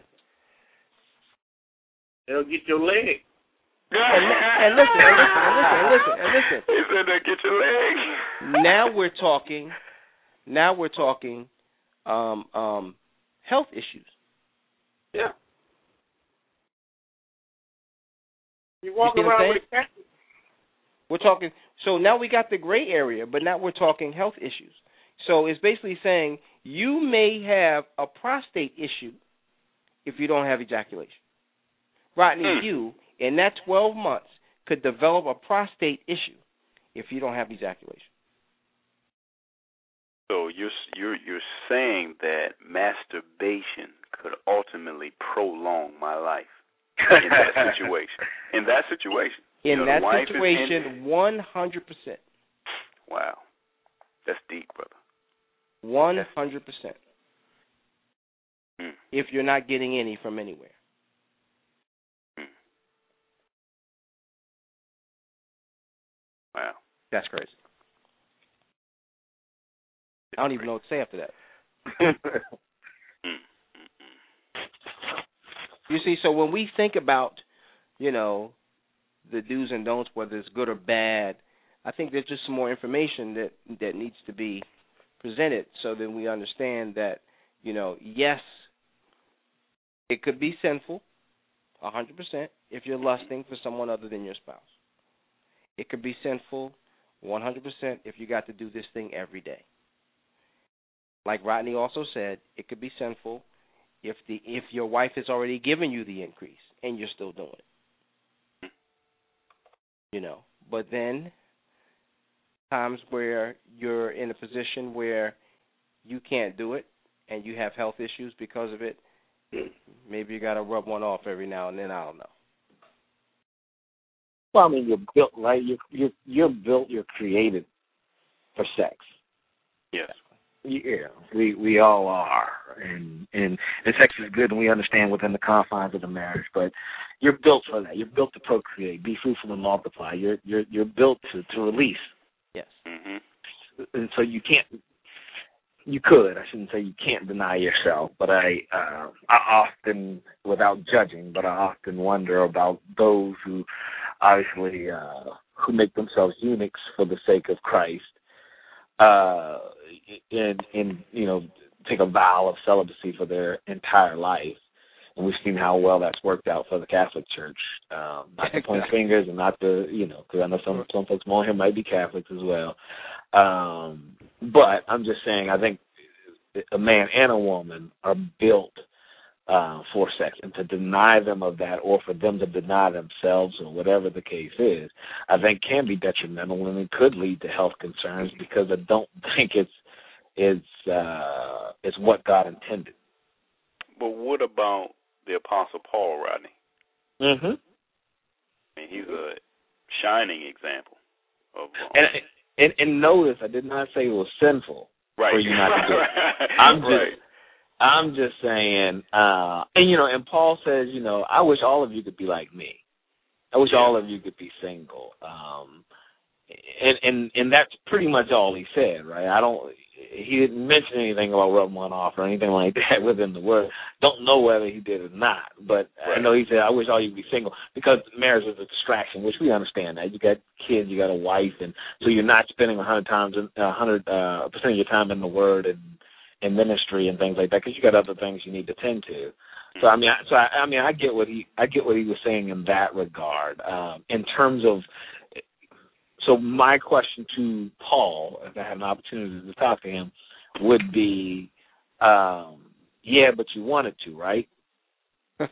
It'll get your leg. And, and listen, and listen, and listen, and listen, and listen. He said that get your leg. Now we're talking, now we're talking um, um, health issues. Yeah. You walk You see what I'm around with a cat. We're talking, so now we got the gray area, but now we're talking health issues. So it's basically saying you may have a prostate issue if you don't have ejaculation. Rodney, Hmm. you, in that twelve months, could develop a prostate issue if you don't have ejaculation. So you're you're you're saying that masturbation could ultimately prolong my life in that situation. In that situation. In You know, that the wife is situation, one hundred percent. Wow, that's deep, brother. One hundred percent. Hmm. If you're not getting any from anywhere. Hmm. Wow. That's crazy. I don't even know what to say after that. Hmm. You see, so when we think about, you know, the do's and don'ts, whether it's good or bad, I think there's just some more information that, that needs to be presented so that we understand that, you know, yes, it could be sinful, one hundred percent, if you're lusting for someone other than your spouse. It could be sinful, one hundred percent, if you got to do this thing every day. Like Rodney also said, it could be sinful if the if your wife has already given you the increase and you're still doing it. You know, but then times where you're in a position where you can't do it and you have health issues because of it, maybe you got to rub one off every now and then. I don't know. Well, I mean, you're built, right? You're, you're, you're built, you're created for sex. Yes. Yeah, we we all are, and, and and sex is good, and we understand within the confines of the marriage. But you're built for that. You're built to procreate, be fruitful, and multiply. You're you're you're built to, to release. Yes. Mm-hmm. And so you can't. You could. I shouldn't say you can't deny yourself, but I uh, I often, without judging, but I often wonder about those who obviously uh, who make themselves eunuchs for the sake of Christ. Uh, and, and, you know, take a vow of celibacy for their entire life. And we've seen how well that's worked out for the Catholic Church. Um, not to point fingers and not to, you know, because I know some, some folks on here might be Catholics as well. Um, but I'm just saying, I think a man and a woman are built uh, for sex, and to deny them of that, or for them to deny themselves, or whatever the case is, I think can be detrimental, and it could lead to health concerns, because I don't think it's it's uh, it's what God intended. But what about the Apostle Paul, Rodney? Mm-hmm. I mean, he's a shining example of. Um, and, and and notice, I did not say it was sinful right. for you not to do it. I'm just. Right. I'm just saying, uh, and, you know, and Paul says, you know, I wish all of you could be like me. I wish yeah. all of you could be single. Um, and, and, and that's pretty much all he said, right? I don't, he didn't mention anything about rubbing one off or anything like that within the word. Don't know whether he did or not, but right. I know he said, I wish all you could be single, because marriage is a distraction, which we understand that. You got kids, you got a wife, and so you're not spending a hundred times, a hundred, uh, percent of your time in the word and, in ministry and things like that, because you got other things you need to tend to. So I mean, I, so I, I mean, I get what he, I get what he was saying in that regard. Um, in terms of, so my question to Paul, if I had an opportunity to talk to him, would be, um, yeah, but you wanted to, right? Yeah,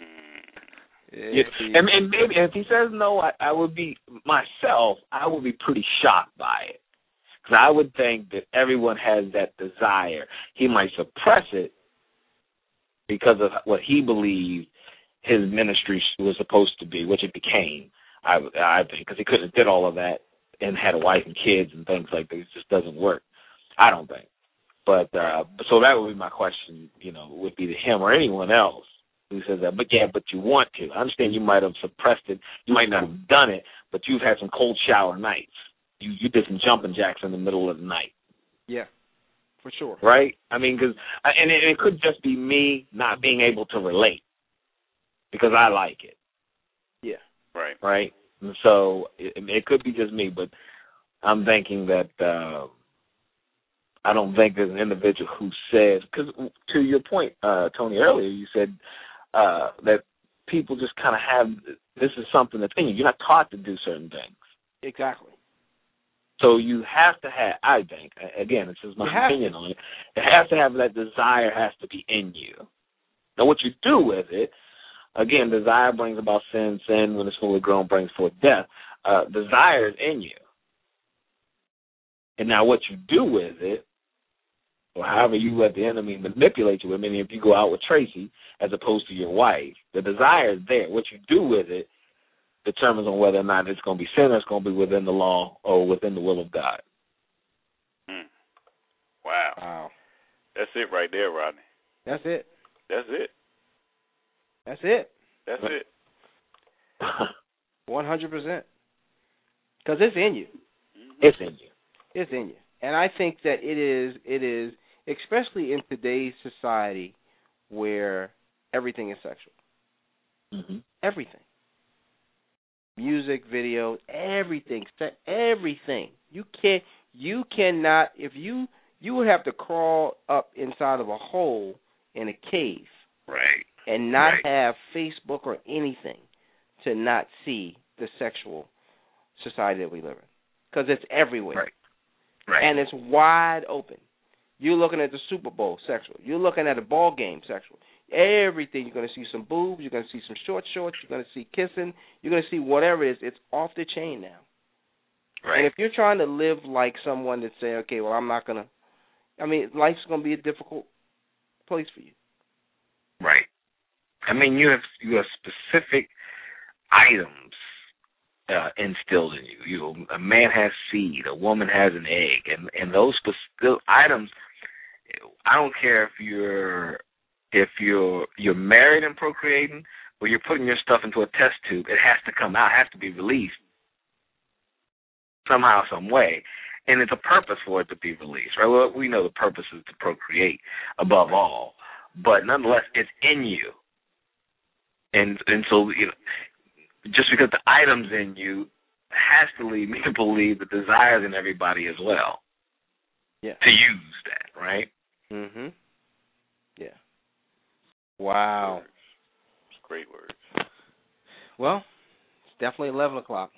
and, and maybe if he says no, I, I would be myself. I would be pretty shocked by it. Because I would think that everyone has that desire. He might suppress it because of what he believed his ministry was supposed to be, which it became, I, I think, because he couldn't have did all of that and had a wife and kids and things like that. It just doesn't work, I don't think. But uh, so that would be my question, you know, would be to him or anyone else who says that. But, yeah, but you want to. I understand you might have suppressed it. You might not have done it, but you've had some cold shower nights. You, you did some jumping jacks in the middle of the night. Yeah, for sure. Right? I mean, because and it, it could just be me not being able to relate because I like it. Yeah. Right. Right? And so it, it could be just me, but I'm thinking that uh, I don't think there's an individual who says, because to your point, uh, Tony, earlier, you said uh, that people just kind of have, this is something that's in you. You're not taught to do certain things. Exactly. So you have to have, I think, again, it's just my opinion on it, it has to have that desire has to be in you. Now what you do with it, again, desire brings about sin, sin when it's fully grown brings forth death. Uh, desire is in you. And now what you do with it, or however you let the enemy manipulate you, I mean, if you go out with Tracy as opposed to your wife, the desire is there. What you do with it determines on whether or not it's going to be sin or it's going to be within the law or within the will of God. Hmm. Wow. Wow. That's it right there, Rodney. That's it. That's it. That's it. That's it. one hundred percent. Because it's in you. It's in you. It's in you. And I think that it is, it is, especially in today's society where everything is sexual. Mm-hmm. Everything. Music, video, everything, everything. You can't, you cannot, if you, you would have to crawl up inside of a hole in a cave. Right. And not right. have Facebook or anything to not see the sexual society that we live in. Because it's everywhere. Right. Right. And it's wide open. You're looking at the Super Bowl, sexual. You're looking at a ball game, sexual. Everything. You're going to see some boobs. You're going to see some short shorts. You're going to see kissing. You're going to see whatever it is. It's off the chain now. Right. And if you're trying to live like someone that say, okay, well, I'm not going to, I mean, life's going to be a difficult place for you. Right. I mean, you have you have specific items uh, instilled in you. You know, a man has seed, a woman has an egg, and and those specific items. I don't care if you're if you're you're married and procreating, or you're putting your stuff into a test tube. It has to come out. It has to be released somehow, some way, and it's a purpose for it to be released. Right? Well, we know the purpose is to procreate above all, but nonetheless, it's in you. And and so, you know, just because the item's in you has to lead me to believe the desire's in everybody as well. Yeah. To use that, right? Mhm. Yeah. Wow. Great words. Well, it's definitely eleven o'clock.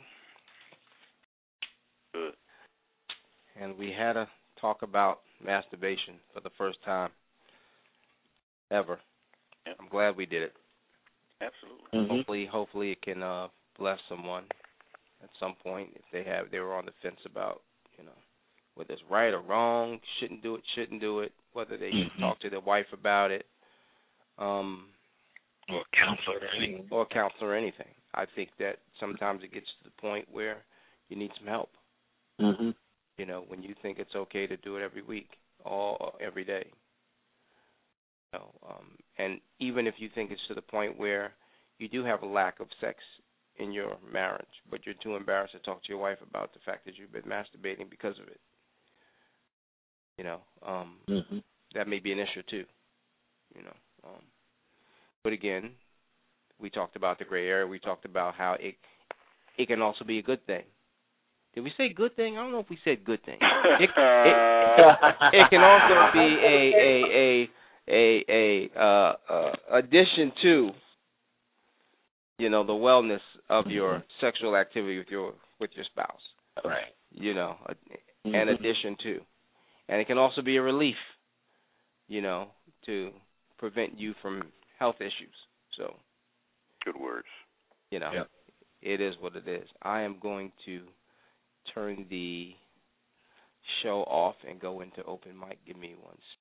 Good. And we had to talk about masturbation for the first time ever. Yep. I'm glad we did it. Absolutely. Mm-hmm. Hopefully, hopefully it can uh, bless someone at some point if they have they were on the fence about, you know, whether it's right or wrong, shouldn't do it, shouldn't do it, whether they mm-hmm. should talk to their wife about it, um, or counselor or anything, or counselor or anything. I think that sometimes it gets to the point where you need some help. Mm-hmm. You know, when you think it's okay to do it every week, all every day. You know, um, and even if you think it's to the point where you do have a lack of sex in your marriage, but you're too embarrassed to talk to your wife about the fact that you've been masturbating because of it, you know, um, mm-hmm. that may be an issue too. You know, um, but again, we talked about the gray area. We talked about how it it can also be a good thing. Did we say good thing? I don't know if we said good thing. It, it, it can also be a a a a a uh, uh, addition to, you know, the wellness of your sexual activity with your with your spouse. Right. You know, a, mm-hmm. an addition to, and it can also be a relief, you know, to prevent you from health issues. So, good words. You know, yep. It is what it is. I am going to turn the show off and go into open mic. Give me one